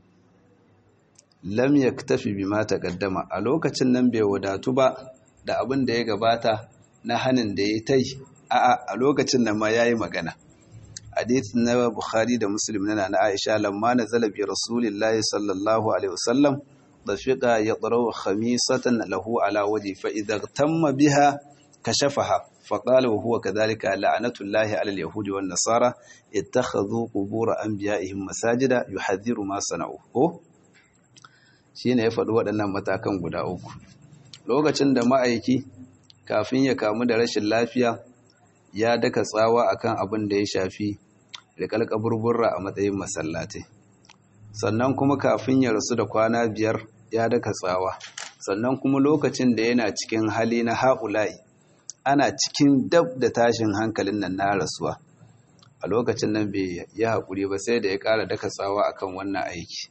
lam yaktafi bima taqaddama, a lokacin nan bai wadatu ba da abin da ya gabata na hanin da ya tai, a'a a lokacin nan ma yayi magana. Hadith na Bukhari da Muslim na na Aisha lamma nazala bi Rasulillahi sallallahu alaihi wasallam dafiqa yaqra'u khamisatan lahu ala waji fa idha tamma biha kashafaha فقال وهو كذلك لعنة الله على اليهود والنصارى اتخذوا قبور أنبيائهم مساجدا يحذر ما صنعوا. ko shine ya faɗi waɗannan matakan guda uku lokacin da ma'aiki kafin ya kamu da rashin lafiya ya daka tsawa akan abin da ya shafi riƙar kaburburra a matsayin masallatai. Sannan kuma kafin ya rasu da kwana biyar ya daka tsawa. Sannan kuma lokacin da yana cikin hali na haƙula'i, ana cikin dab da tashin hankalin nan na rasuwa, a lokacin nan bai yi haƙuri ba sai da ya ƙara daka tsawa akan wannan aiki.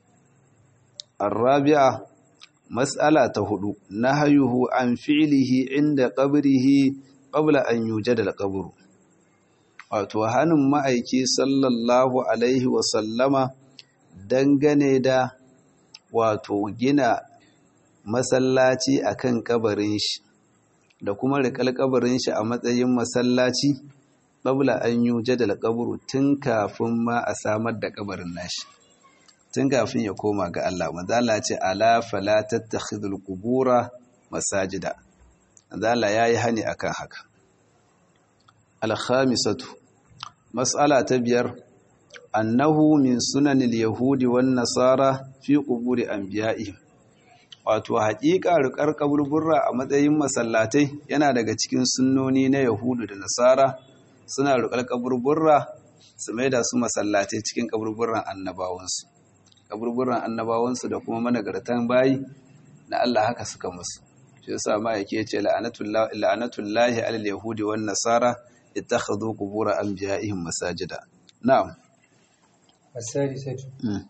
Arrabi'a, mas'ala ta hudu, nahayuhu an fi'lihi inda qabrihi qabla an yujada al-qabr. Wato hanin ma'aiki sallallahu alaihi wa sallama dangane da wato gina masallaci akan kabarin shi da kuma riƙar kabarin shi a matsayin masallaci qabla an yujada al-qabr, tun kafin ma a samar da kabarin nashi, tun kafin ya koma ga Allah. Manzo Allah ce ala fala tattakhidul qubura masajida. Manzo Allah yayi hani akan haka. Al-khamisatu, mas'ala ta biyar, annahu min sunanil yahudi wan nasara fi quburi anbiya'ihim. Wato haƙiƙa riƙar kaburburra a matsayin masallatai yana daga cikin sunnoni na yahudu da nasara. Suna riƙar kaburburra su maida su masallatai cikin kaburburran annabawansu. Kaburburan annabawansu da kuma managartan bayi na Allah haka suka musu. Shi yasa ma yake ce la'anatullahi la'anatullahi alal yahudi wan nasara ittakhadhu qubur anbiya'ihim masajida. Na'am. السادسة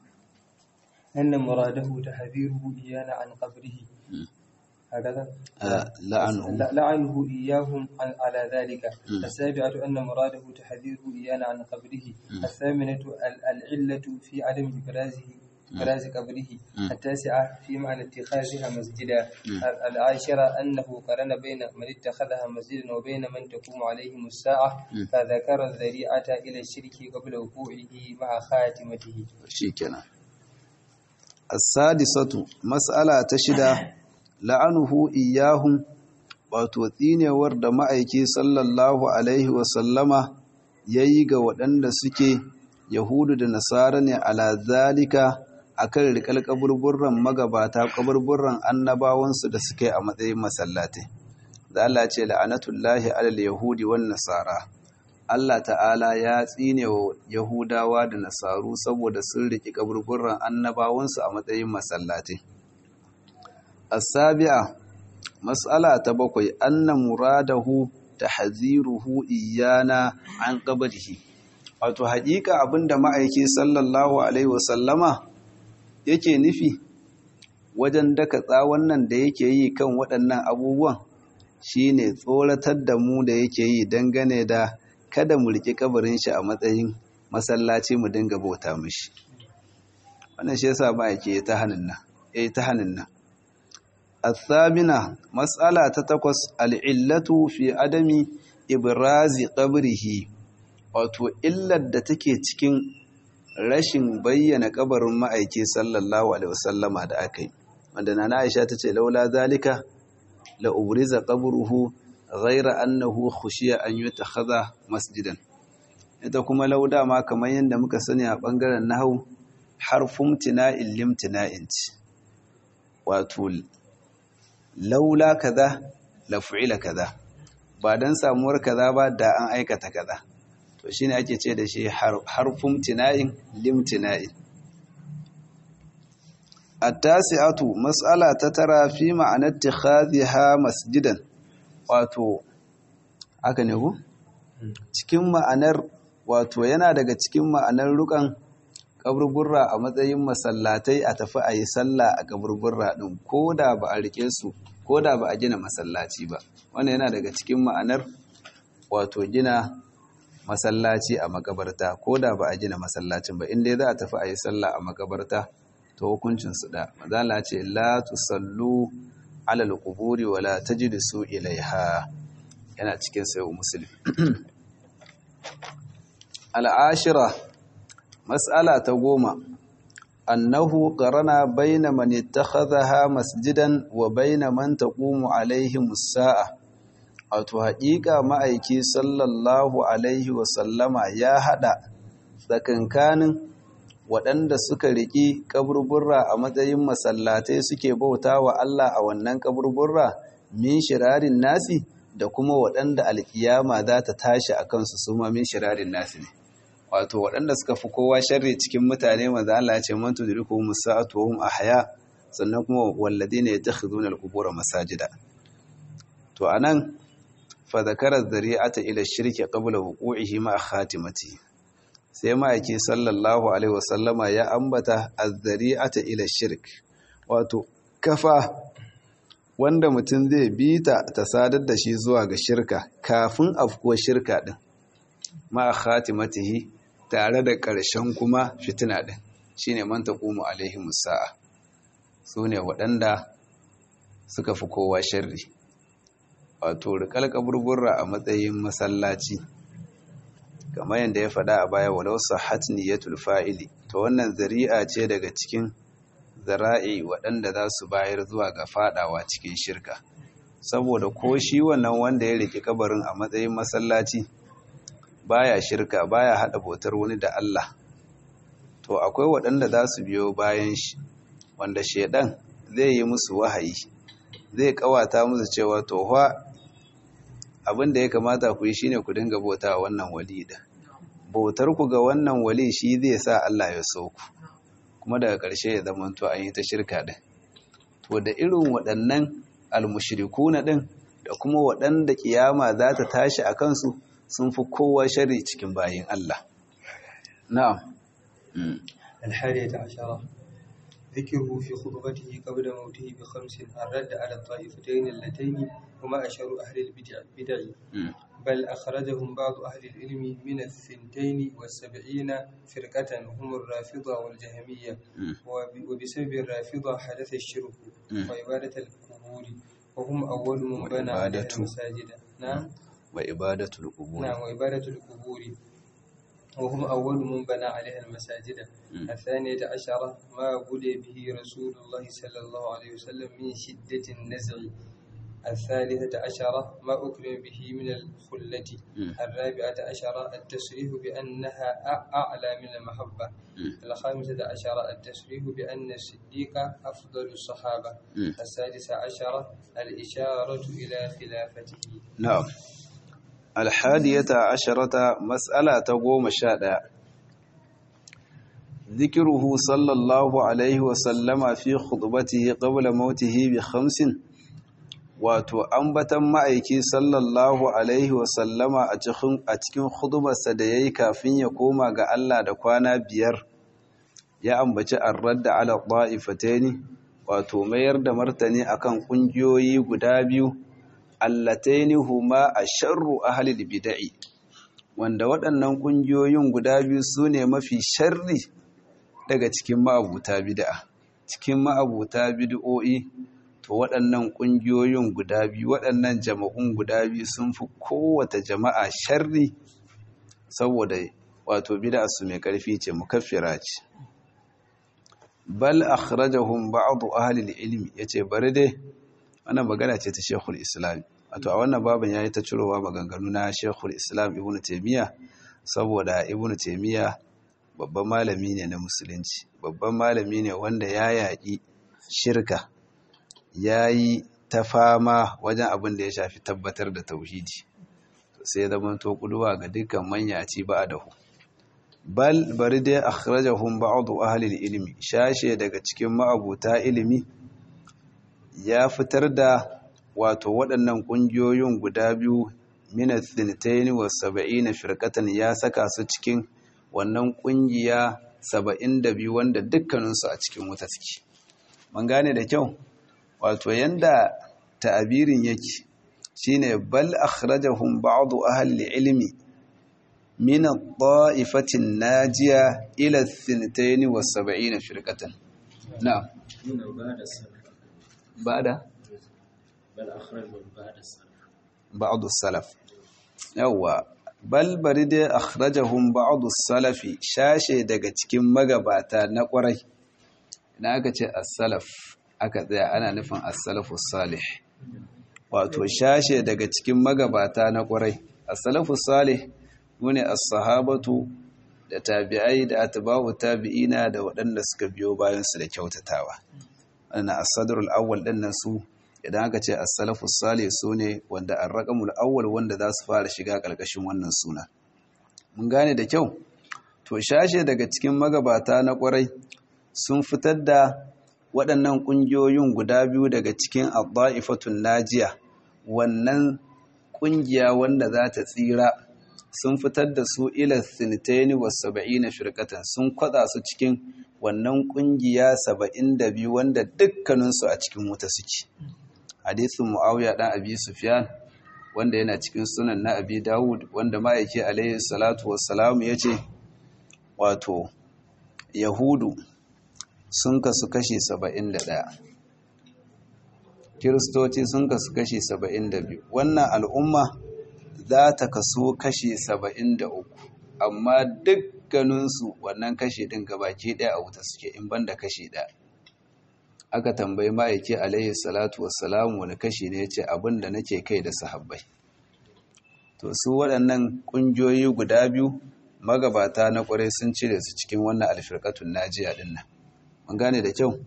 أن مراده تحذيره إيانا عن قبره. هكذا لعنه لعنه إياهم على ذلك. السابعة أن مراده تحذيره إيانا عن قبره. الثامنة العلة في عدم إبرازه إبراز قبره. التاسعة في معنى اتخاذها مسجدا. العاشرة أنه قرن بين من اتخذها مسجدا وبين من تقوم عليهم الساعة، فذكر الذريعة إلى الشرك قبل وقوعه مع خاتمته. شكرا. السادسة مسألة تشدة لعنه إياهم، wato tsinewar da ma'aiki sallallahu alaihi wasallama ya yi ga waɗanda suke yahudu da nasara ne ala zalika akan riƙar kaburburran magabata, kaburburran annabawansu da suke a matsayin masallatai. Da Allah ce la'anatullahi alal yahudi wan nasara. Allah ta'ala ya tsine wa yahudawa da nasaru saboda sun riƙi kaburburran annabawansu a matsayin masallatai. As-sabi'a, mas'ala ta bakwai, anna muradahu tahziruhu iyana an qabrihi. Wato haƙiƙa abinda ma'aiki sallallahu alaihi wasallama yake nufi wajen daka tsawon nan da yake yi kan waɗannan abubuwan shine tsoratar da mu da yake yi dangane da kada mu riƙi kabarin shi a matsayin masallaci mu dinga bauta mishi. Wannan shi yasa ma'aiki ta hanin nan eh ta hanin nan الثامنة مسألة تتقص العلة في عدم إبراز قبره. wato illar da take cikin rashin bayyana kabarin ma'aiki sallallahu alaihi wasallama da aka yi, wanda nana Aisha tace laula zalika la ubriza qabruhu ghayra annahu khushiya an yutakhadha masjidan. Ita kuma lauda ma kamar yadda muka sani a bangaren nahwu harfun tina'il limtina'in, wato laula kaza la fu'ila kaza, ba dan samuwar kaza ba da an aikata kaza. To shine ake ce da shi harfun tina'in limtina'in. At-tasi'atu mas'ala ta tara fi ma'anar ittikhadhiha masjidan. Wato haka ne ku? Cikin ma'anar, wato yana daga cikin ma'anar rukan kaburburra a matsayin masallatai, a tafi a yi sallah a kaburburra din koda ba a rike su, koda ba a gina masallaci ba. Wannan yana daga cikin ma'anar wato gina masallaci a makabarta koda ba a gina masallacin ba, inda za a tafi a yi sallah a makabarta to hukuncin su da. Manzala ce la tusallu ala alquburi wa la tajlisu ilaiha, yana cikin sahih Muslim. Al-ashira mas'ala ta goma, annahu qarana baina man ittakhadhaha masjidan wa baina man taqumu alaihim as-sa'a. Wato haƙiƙa ma'aiki sallallahu alaihi wasallama ya haɗa tsakankanin waɗanda suka riƙi kaburburra a matsayin masallatai suke bauta wa Allah a wannan kaburburra min shirarin nasi, da kuma waɗanda alkiyama za ta tashi a kansu su ma min shirarin nasi ne wato waɗanda suka fi kowa sharri cikin mutane manzo Allah ya ce man tudriku musa'atu wa hum ahya sannan kuma walladina yattakhiduna al-qubur masajida to anan fa zakara dhari'ata ila shirki qabla wuqu'ihi ma khatimati sai ma'aiki sallallahu alaihi wasallama ya ambata az-dhari'ata ila shirk wato kafa wanda mutum zai bi ta ta sadar da shi zuwa ga shirka kafin afkuwar shirka din ma khatimatihi tare da ƙarshen kuma fitina din shine man taqumu alaihimus sa'a sune waɗanda suka fi kowa sharri wato rikal kaburburra a matsayin masallaci kamar yadda ya faɗa a baya walau sahhat niyatul fa'ili to wannan zari'a ce daga cikin zara'i waɗanda za su bayar zuwa ga fadawa cikin shirka saboda ko shi wannan wanda ya riki kabarin a matsayin masallaci baya shirka baya hada bautar wani da Allah to akwai waɗanda za su biyo bayan shi wanda shedan zai yi musu wahayi zai kawata musu cewa to fa abin da ya kamata ku yi shine ku dinga bauta wannan wali da bautar ku ga wannan wali shi zai sa Allah ya so ku kuma daga ƙarshe ya zama to an yi ta shirka din to da irin waɗannan almushrikuna din da kuma waɗanda kiyama za ta tashi a kansu sun fi kowa sharri cikin bayin Allah na'am الحادية عشرة ذكره في خطبته قبل موته بخمس الرد على الطائفتين اللتين هما أشهر أهل البدع بدع بل أخرجهم بعض أهل العلم من الثنتين والسبعين فرقة هم الرافضة والجهمية وبسبب الرافضة حدث الشرك وعبادة القبور وهم أول من بنى عليها المساجد نعم وعبادة القبور نعم وعبادة القبور وهم أول من بنى عليها المساجد الثانية عشرة ما بلي به رسول الله صلى الله عليه وسلم من شدة النزع الثالثة عشرة ما أكرم به من الخلة الرابعة عشرة التصريح بأنها أعلى من المحبة الخامسة عشرة التصريح بأن الصديق أفضل الصحابة السادسة عشرة الإشارة إلى خلافته نعم الحادية عشرة مسألة تقوم شادة ذكره صلى الله عليه وسلم في خطبته قبل موته بخمس wato ambatan ma'aiki sallallahu alaihi wasallama a cikin a cikin khutubarsa da yayi kafin ya koma ga Allah da kwana biyar ya ambaci ar-radda ala ta'ifataini wato mayar da martani akan kungiyoyi guda biyu allataini huma asharru ahli bid'ah wanda waɗannan kungiyoyin guda biyu sune mafi sharri daga cikin ma'abuta bid'a cikin ma'abuta bid'o'i to waɗannan ƙungiyoyin guda biyu waɗannan jama'un guda biyu sun fi kowace jama'a sharri saboda wato bid'a su mai ƙarfi ce mukaffira ce bal akhrajahum ba'd ahli al-ilm yace bari dai wannan magana ce ta Sheikhul Islam wato a wannan babin yayi ta cirowa maganganu na Sheikhul Islam Ibn Taymiyyah saboda Ibn Taymiyyah babban malami ne na musulunci babban malami ne wanda ya yaƙi shirka ya yi ta fama wajen abin da ya shafi tabbatar da tauhidi sai zama to kuduwa ga dukkan manyaci ba da hu bal bari dai akhrajahum ba'd ahli ilmi shashe daga cikin ma'abuta ilimi ya fitar da wato waɗannan ƙungiyoyin guda biyu min ath-thintayn wa sab'ina firqatan ya saka su cikin wannan ƙungiya saba'in da biyu wanda dukkaninsu a cikin wuta suke mun gane da kyau wato yanda ta'abirin yake shine bal akhrajahum ba'd ahli ilmi min at-ta'ifati an-najiya ila ath-thintayn wa sab'ina firqatan na'am ba'da bal akhrajahum ba'da salaf ba'd as-salaf yawa bal bari dai akhrajahum ba'd as-salafi shashe daga cikin magabata na ƙwarai idan aka ce as-salaf aka tsaya ana nufin as-salafu salih wato shashe daga cikin magabata na ƙwarai as-salafu salih wani as-sahabatu da tabi'ai da atba'u tabi'ina da waɗanda suka biyo bayan su da kyautatawa wannan as-sadrul awwal dinnan su idan aka ce as-salafus salih sune wanda ar-raqamul awwal wanda za su fara shiga ƙarƙashin wannan suna. Mun gane da kyau. To shashe daga cikin magabata na ƙwarai sun fitar da waɗannan ƙungiyoyin guda biyu daga cikin ad-da'ifatun najiya, wannan ƙungiya wanda za ta tsira, sun fitar da su ila sintaini wa saba'ina firqatan, sun kwada su cikin wannan ƙungiya saba'in da biyu wanda dukkaninsu a cikin wuta suke. Hadisin Muawiya dan Abi Sufyan wanda yana cikin sunan na Abi Dawud, wanda ma'aiki alaihi salatu wassalam yace wato Yahudu sun kasu kashi saba'in da ɗaya, Kiristoci sun kasu kashi saba'in da biyu, wannan al'umma za ta kaso kashi saba'in da uku, amma dukkaninsu wannan kashi ɗin gabaki ɗaya a wuta suke in banda kashi ɗaya. Aka tambayi ma'aiki alaihi salatu wassalamu wani kashi ne, yace abin da nake kai da sahabbai. To su waɗannan ƙungiyoyi guda biyu magabata na ƙwarai sun cire su cikin wannan alfirqatun najiya din nan. Mun gane da kyau.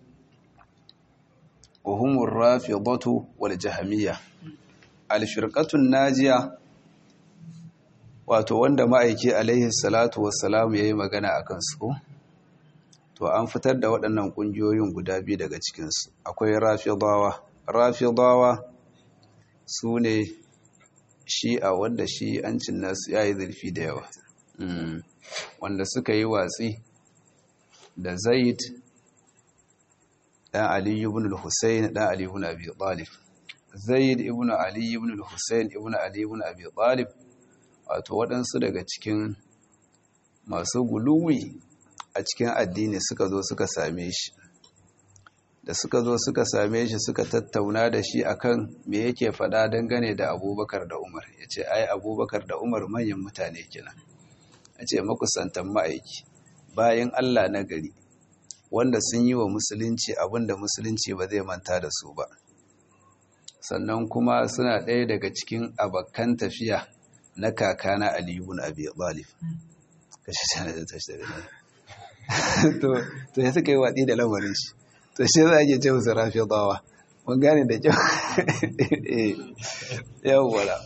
Uhumur rafidatu wal jahmiyya. Alfirqatun najiya wato wanda ma'aiki alaihi salatu wassalamu yayi magana akan su. To an fitar da waɗannan ƙungiyoyin guda biyu daga cikinsu. Akwai rafidawa. Rafidawa su ne shi'a wanda shi'ancin nasu ya yi zurfi da yawa. Mm. Wanda suka yi watsi da Zaid ɗan Ali ibn al-Husayn ɗan Ali ibn Abi Talib. Zaid ibn Ali ibn al-Husayn ibn Ali ibn Abi Talib wato waɗansu daga cikin masu guluwi a cikin addini suka zo suka same shi. Da suka zo suka same shi suka tattauna da shi akan me yake faɗa dangane da Abubakar da Umar. Yace ai Abubakar da Umar manyan mutane kenan. Yace makusantan ma'aiki, bayan Allah na gari wanda sun yi wa musulunci abinda musulunci ba zai manta da su ba. Sannan kuma suna ɗaya daga cikin abakan tafiya na kakana Ali ibn Abi Talib. Kashi tana da tashi da to to ya suka yi watsi da lamarin shi. To shi za a ke ce musu rafidawa. Mun gane da kyau. Yawwala.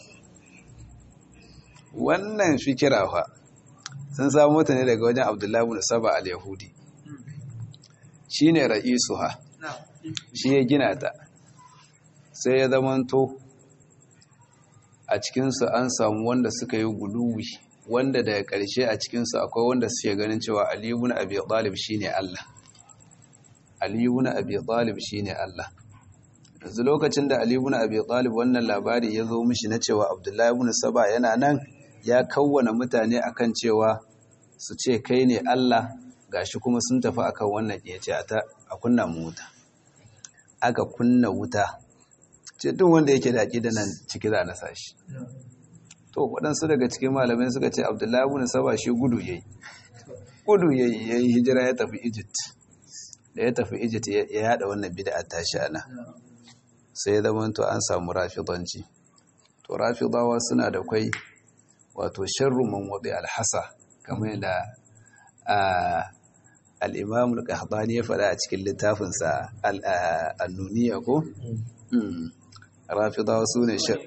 Wannan fikira fa sun samu ta ne daga wajen Abdullahi ibn Saba al-Yahudi. Shine ra'isuha. Shi ya gina ta. Sai ya zamanto a cikinsu an samu wanda suka yi guluwi, wanda daga ƙarshe a cikinsu akwai wanda suke ganin cewa Ali ibn Abi Talib shine Allah. Ali ibn Abi Talib shine Allah. Yanzu lokacin da Ali ibn Abi Talib wannan labari ya zo mishi na cewa Abdullahi ibn Saba yana nan, ya kawwana mutane akan cewa su ce kai ne Allah, gashi kuma sun tafi akan wannan yace ata a kunna mu wuta. Aka kunna wuta. Ce duk wanda yake da aqida nan ciki za na sashi. To waɗansu daga cikin malamai suka ce Abdullahi ibn Saba shi gudu yayi. Gudu yayi yayi hijira ya tafi Egypt. Da ya tafi Egypt ya yada wannan bid'a tashi ana. Sai ya zama to an samu rafidanci. To rafidawa suna da kai wato sharru man wadi al-hasa kamar yadda al-Imam al-Qahtani ya faɗa a cikin littafin sa al-Nuniyya ko rafidawa sune shar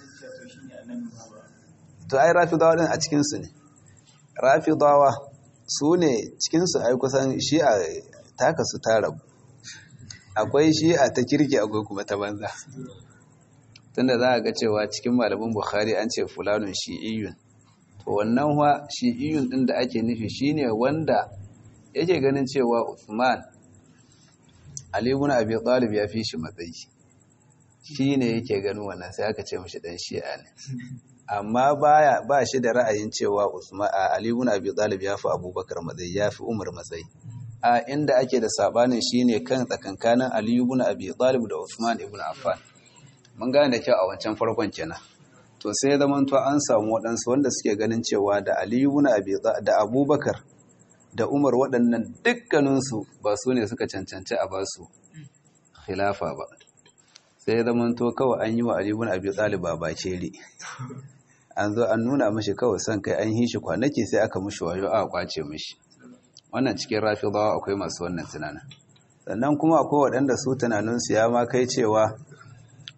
to ai rafidawa din a cikin su ne. Rafidawa sune cikin su ai kusan shi'a taka su ta rabu. Akwai shi'a ta kirki akwai kuma ta banza. Tunda za a ga cewa cikin malamin Bukhari an ce fulanun shi'iyyun. To wannan wa shi'iyyun din da ake nufi shine wanda yake ganin cewa Uthman Ali ibn Abi Talib ya fi shi matsayi. Shine yake ganin wannan sai aka ce mishi dan shi'a ne. Amma baya ba shi da ra'ayin cewa Uthman Ali ibn Abi Talib ya fi Abubakar matsayi, ya fi Umar matsayi. A inda ake da sabanin shine kan tsakankanin Ali ibn Abi Talib da Uthman ibn Affan. Mun gane da kyau a wancan farkon kenan. To sai ya zama to an samu waɗansu wanda suke ganin cewa da Ali ibn Abi da Abubakar da Umar waɗannan dukkaninsu ba su ne suka cancanci a basu khilafa ba. Sai ya zama to kawai an yi wa Ali ibn Abi Talib babakere. An zo an nuna mishi kawai son kai an yi shi kwanaki sai aka mishi wayo aka kwace mishi. Wannan cikin rafidawa akwai masu wannan tunanin. Sannan kuma akwai waɗanda su tunaninsu ya ma kai cewa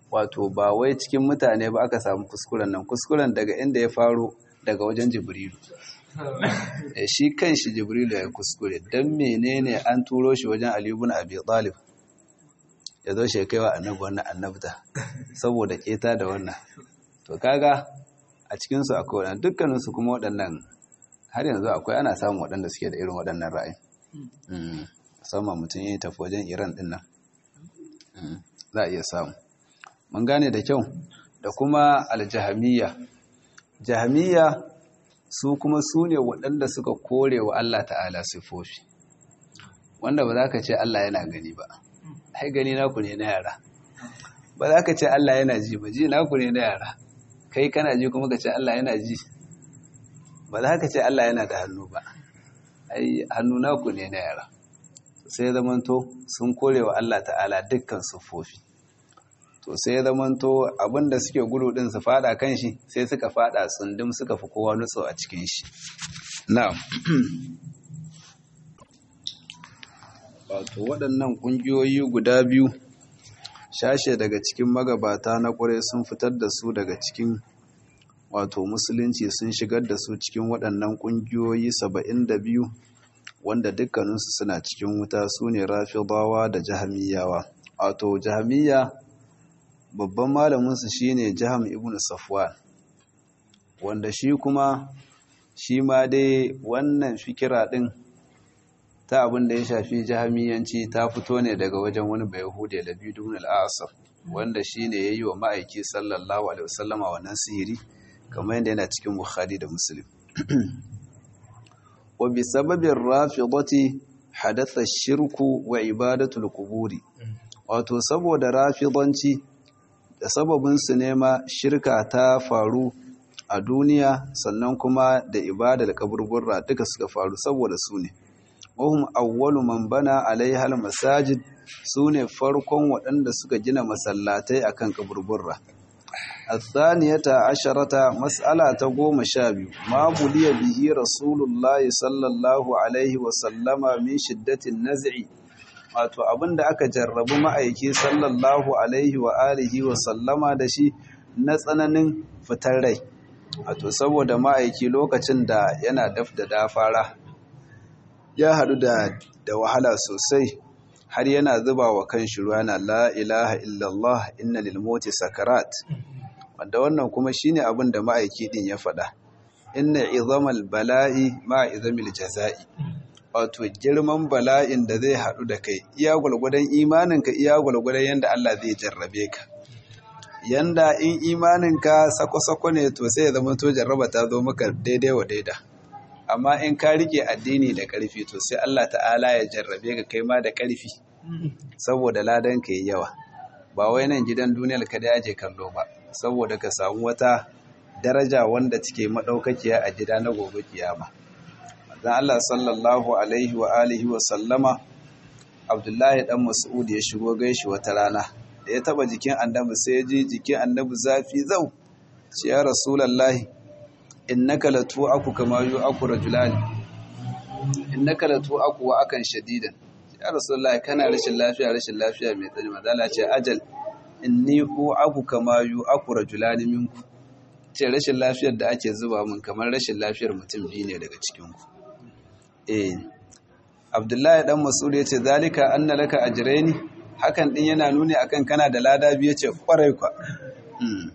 wato ba wai cikin mutane ba aka samu kuskuren nan, kuskuren daga inda ya faro daga wajen Jibrilu. Shi kan shi Jibrilu ya kuskure, don menene an turo shi wajen Ali ibn Abi Talib ya zo shi kai wa annabi wannan annabta saboda keta da wannan. To kaga a cikinsu akwai waɗannan, dukkaninsu kuma waɗannan har yanzu akwai ana samun waɗanda suke da irin waɗannan ra'ayi. Musamman mutum ya tafi wajen Iran ɗin nan za a iya samu. Mun gane da kyau. Da kuma aljahamiyya. Jahamiyya su kuma su ne waɗanda suka kore wa Allah ta'ala sifofi, wanda ba za ka ce Allah yana gani ba, ai gani naku ne na yara. Ba za ka ce Allah yana ji ba, ji naku ne na yara. Kai kana ji kuma ka ce Allah yana ji. Ba za ka ce Allah yana da hannu ba, ai hannu naku ne na yara. Sai zamanto sun kore wa Allah ta'ala dukkan sifofi. To sai zamanto abinda suke gudu din su fada kan shi, sai suka fada tsundum suka fi kowa nutso a cikin shi. Na'am. Wato waɗannan ƙungiyoyi guda biyu, shashe daga cikin magabata na ƙwarai sun fitar da su daga cikin wato musulunci, sun shigar da su cikin waɗannan ƙungiyoyi saba'in da biyu wanda dukkaninsu suna cikin wuta, su ne Rafidawa da Jahamiyawa. Wato Jahamiyya babban malaminsu shine Jaham ibn Safwan, wanda shi kuma shi ma dai wannan fikira din ta abin da ya shafi jahamiyanci ta fito ne daga wajen wani bayahude Labid ibn al-Asam, wanda shine yayi wa ma'aiki sallallahu alaihi wasallama wannan sihiri, kamar yadda yana cikin Bukhari da Muslim. Wa bi sababin rafidati hadatha shirku wa ibadatul quburi. Wato saboda rafidanci da sababinsu ne ma shirka ta faru a duniya, sannan kuma da ibadar kaburburra duka suka faru saboda su ne. Wahum awwalu man bana alaiha masajid, su ne farkon waɗanda suka gina masallatai akan kaburburra. Athaniyata asharata, mas'ala ta goma sha biyu, ma buliya bihi rasulullahi sallallahu alaihi wa sallama min shiddatin naz'i. Wato abinda aka jarrabu ma'aiki sallallahu alaihi wa alihi wa sallama da shi na tsananin fitar rai. Wato saboda ma'aiki lokacin da yana daf da dafara ya haɗu da da wahala sosai, har yana zuba wa kanshi ruwa na la ilaha illallah inna lil mauti sakarat, wanda wannan kuma shine abin da ma'aiki din ya faɗa, inna izamal bala'i ma izamil jaza'i. Wato girman bala'in da zai haɗu da kai, iya gwalgwadon imaninka, iya gwalgwadon yanda Allah zai jarrabe ka. Yanda in imaninka sako-sako ne, to sai ya zama to jarraba ta zo maka daidai wa daida. Amma in ka rike addini da ƙarfi, to sai Allah ta'ala ya jarrabe ka kai ma da ƙarfi, saboda ladan ka yi yawa. Ba wai nan gidan duniyar ka da yaje kallo ba, saboda ka samu wata daraja wanda take madaukakiya a gida na gobe kiyama. Dan Allah sallallahu alaihi wa alihi wa sallama, Abdullahi dan Mas'ud ya shigo gaishi wata rana, da ya taba jikin annabi sai ya ji jikin annabi zafi zau. Ce ya rasulullahi, innaka latu'aku kama yu'aku rajulani, innaka latu'aku wa akan shadidan. Ya rasulullahi, kana rashin lafiya rashin lafiya mai tsanani. Madalla ce ajal, inni u'aku kama yu'aku rajulani minku. Ce rashin lafiyar da ake zuba min kamar rashin lafiyar mutum biyu ne daga cikin ku. Eh, Abdullahi dan Mas'ud yace zalika anna laka ajraini, hakan din yana nuni akan kana da lada biyu. Yace kwarai kwa. Mm.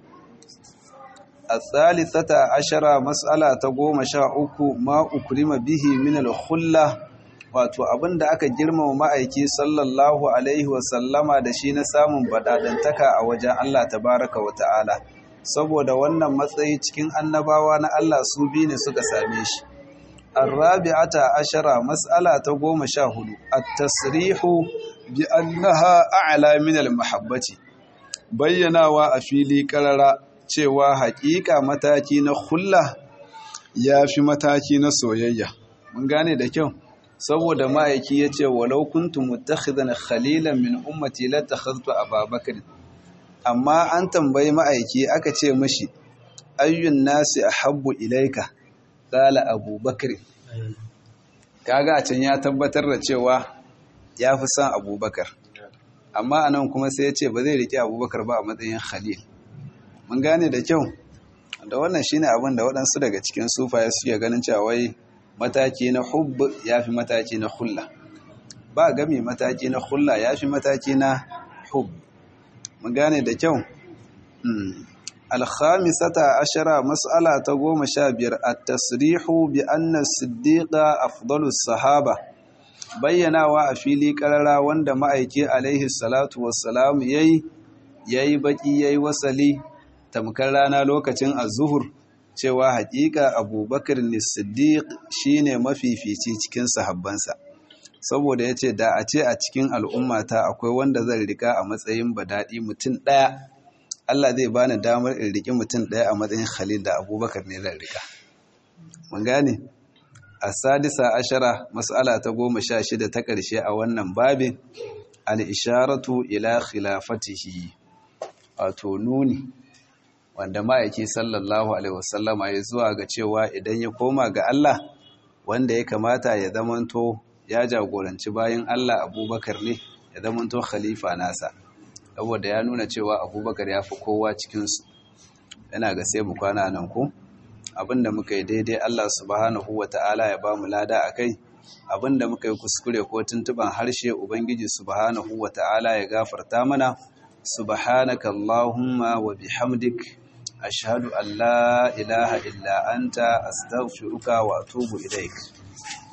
As-salisata ashara, mas'ala ta goma sha uku, ma ukrima bihi min al-khulla. Wato abinda aka girmama ma'aiki sallallahu alaihi wa sallama da shi na samun badadantaka a wajen Allah tabaraka wa ta'ala. Saboda wannan matsayi cikin annabawa na Allah su biyu ne suka same shi. Ar-rabi'ata ashara, mas'ala ta goma sha hudu, at-tasrihu bi annaha a'la min al-mahabbati. Bayyanawa a fili karara cewa haƙiƙa mataki na khulla yafi mataki na soyayya. Mun gane da kyau, saboda ma'aiki yace walau kuntum muttakhidan khalilan min ummati la takhadtu Abubakar. Amma an tambayi ma'aiki aka ce mashi ayyun nasi ahabbu ilaika, qala Abubakar. Kaga a can ya tabbatar da cewa ya fi son Abubakar. amma anan kuma sai ya ce ba zai riƙe abubakar ba a matsayin khalil mun gane da kyau da wannan shine abin da waɗansu daga cikin sufaye suke ganin cewa wai mataki na hubb yafi mataki na hulla ba gami mataki na hulla yafi mataki na hubb mun gane da kyau al-khamisata ashara mas'ala ta goma sha biyar at-tasrihu bi anna as-siddiqa afdalus sahaba bayyanawa a fili karara wanda ma'aiki alaihi salatu wassalam yayi yayi baki yayi wasali tamkar rana lokacin az-zuhur cewa haƙiƙa Abubakar as-Siddiq shine mafifici cikin sahabbansa saboda yace da a ce a cikin al'ummata akwai wanda zan rika a matsayin badadi mutum daya Allah zai bani damar in riki mutum daya a matsayin khalil da Abubakar ne zan rika mun gane as-sadisa ashara mas'ala ta goma sha shida ta ƙarshe a wannan babin al-isharatu ila khilafatihi wato nuni wanda ma'aiki sallallahu alaihi wasallama ya zuwa ga cewa idan ya koma ga Allah wanda ya kamata ya zamanto ya jagoranci bayan Allah Abubakar ne ya zamanto khalifa nasa saboda ya nuna cewa Abubakar ya fi kowa cikinsu yana ga sai mu kwana nan ko abinda muka yi daidai Allah subhanahu wata'ala ya ba mu lada akai abinda muka yi kuskure ko tuntuban harshe ubangiji subhanahu wata'ala ya gafarta mana subhanaka allahumma wa bihamdik ashhadu an la ilaha illa anta astaghfiruka wa atubu ilaik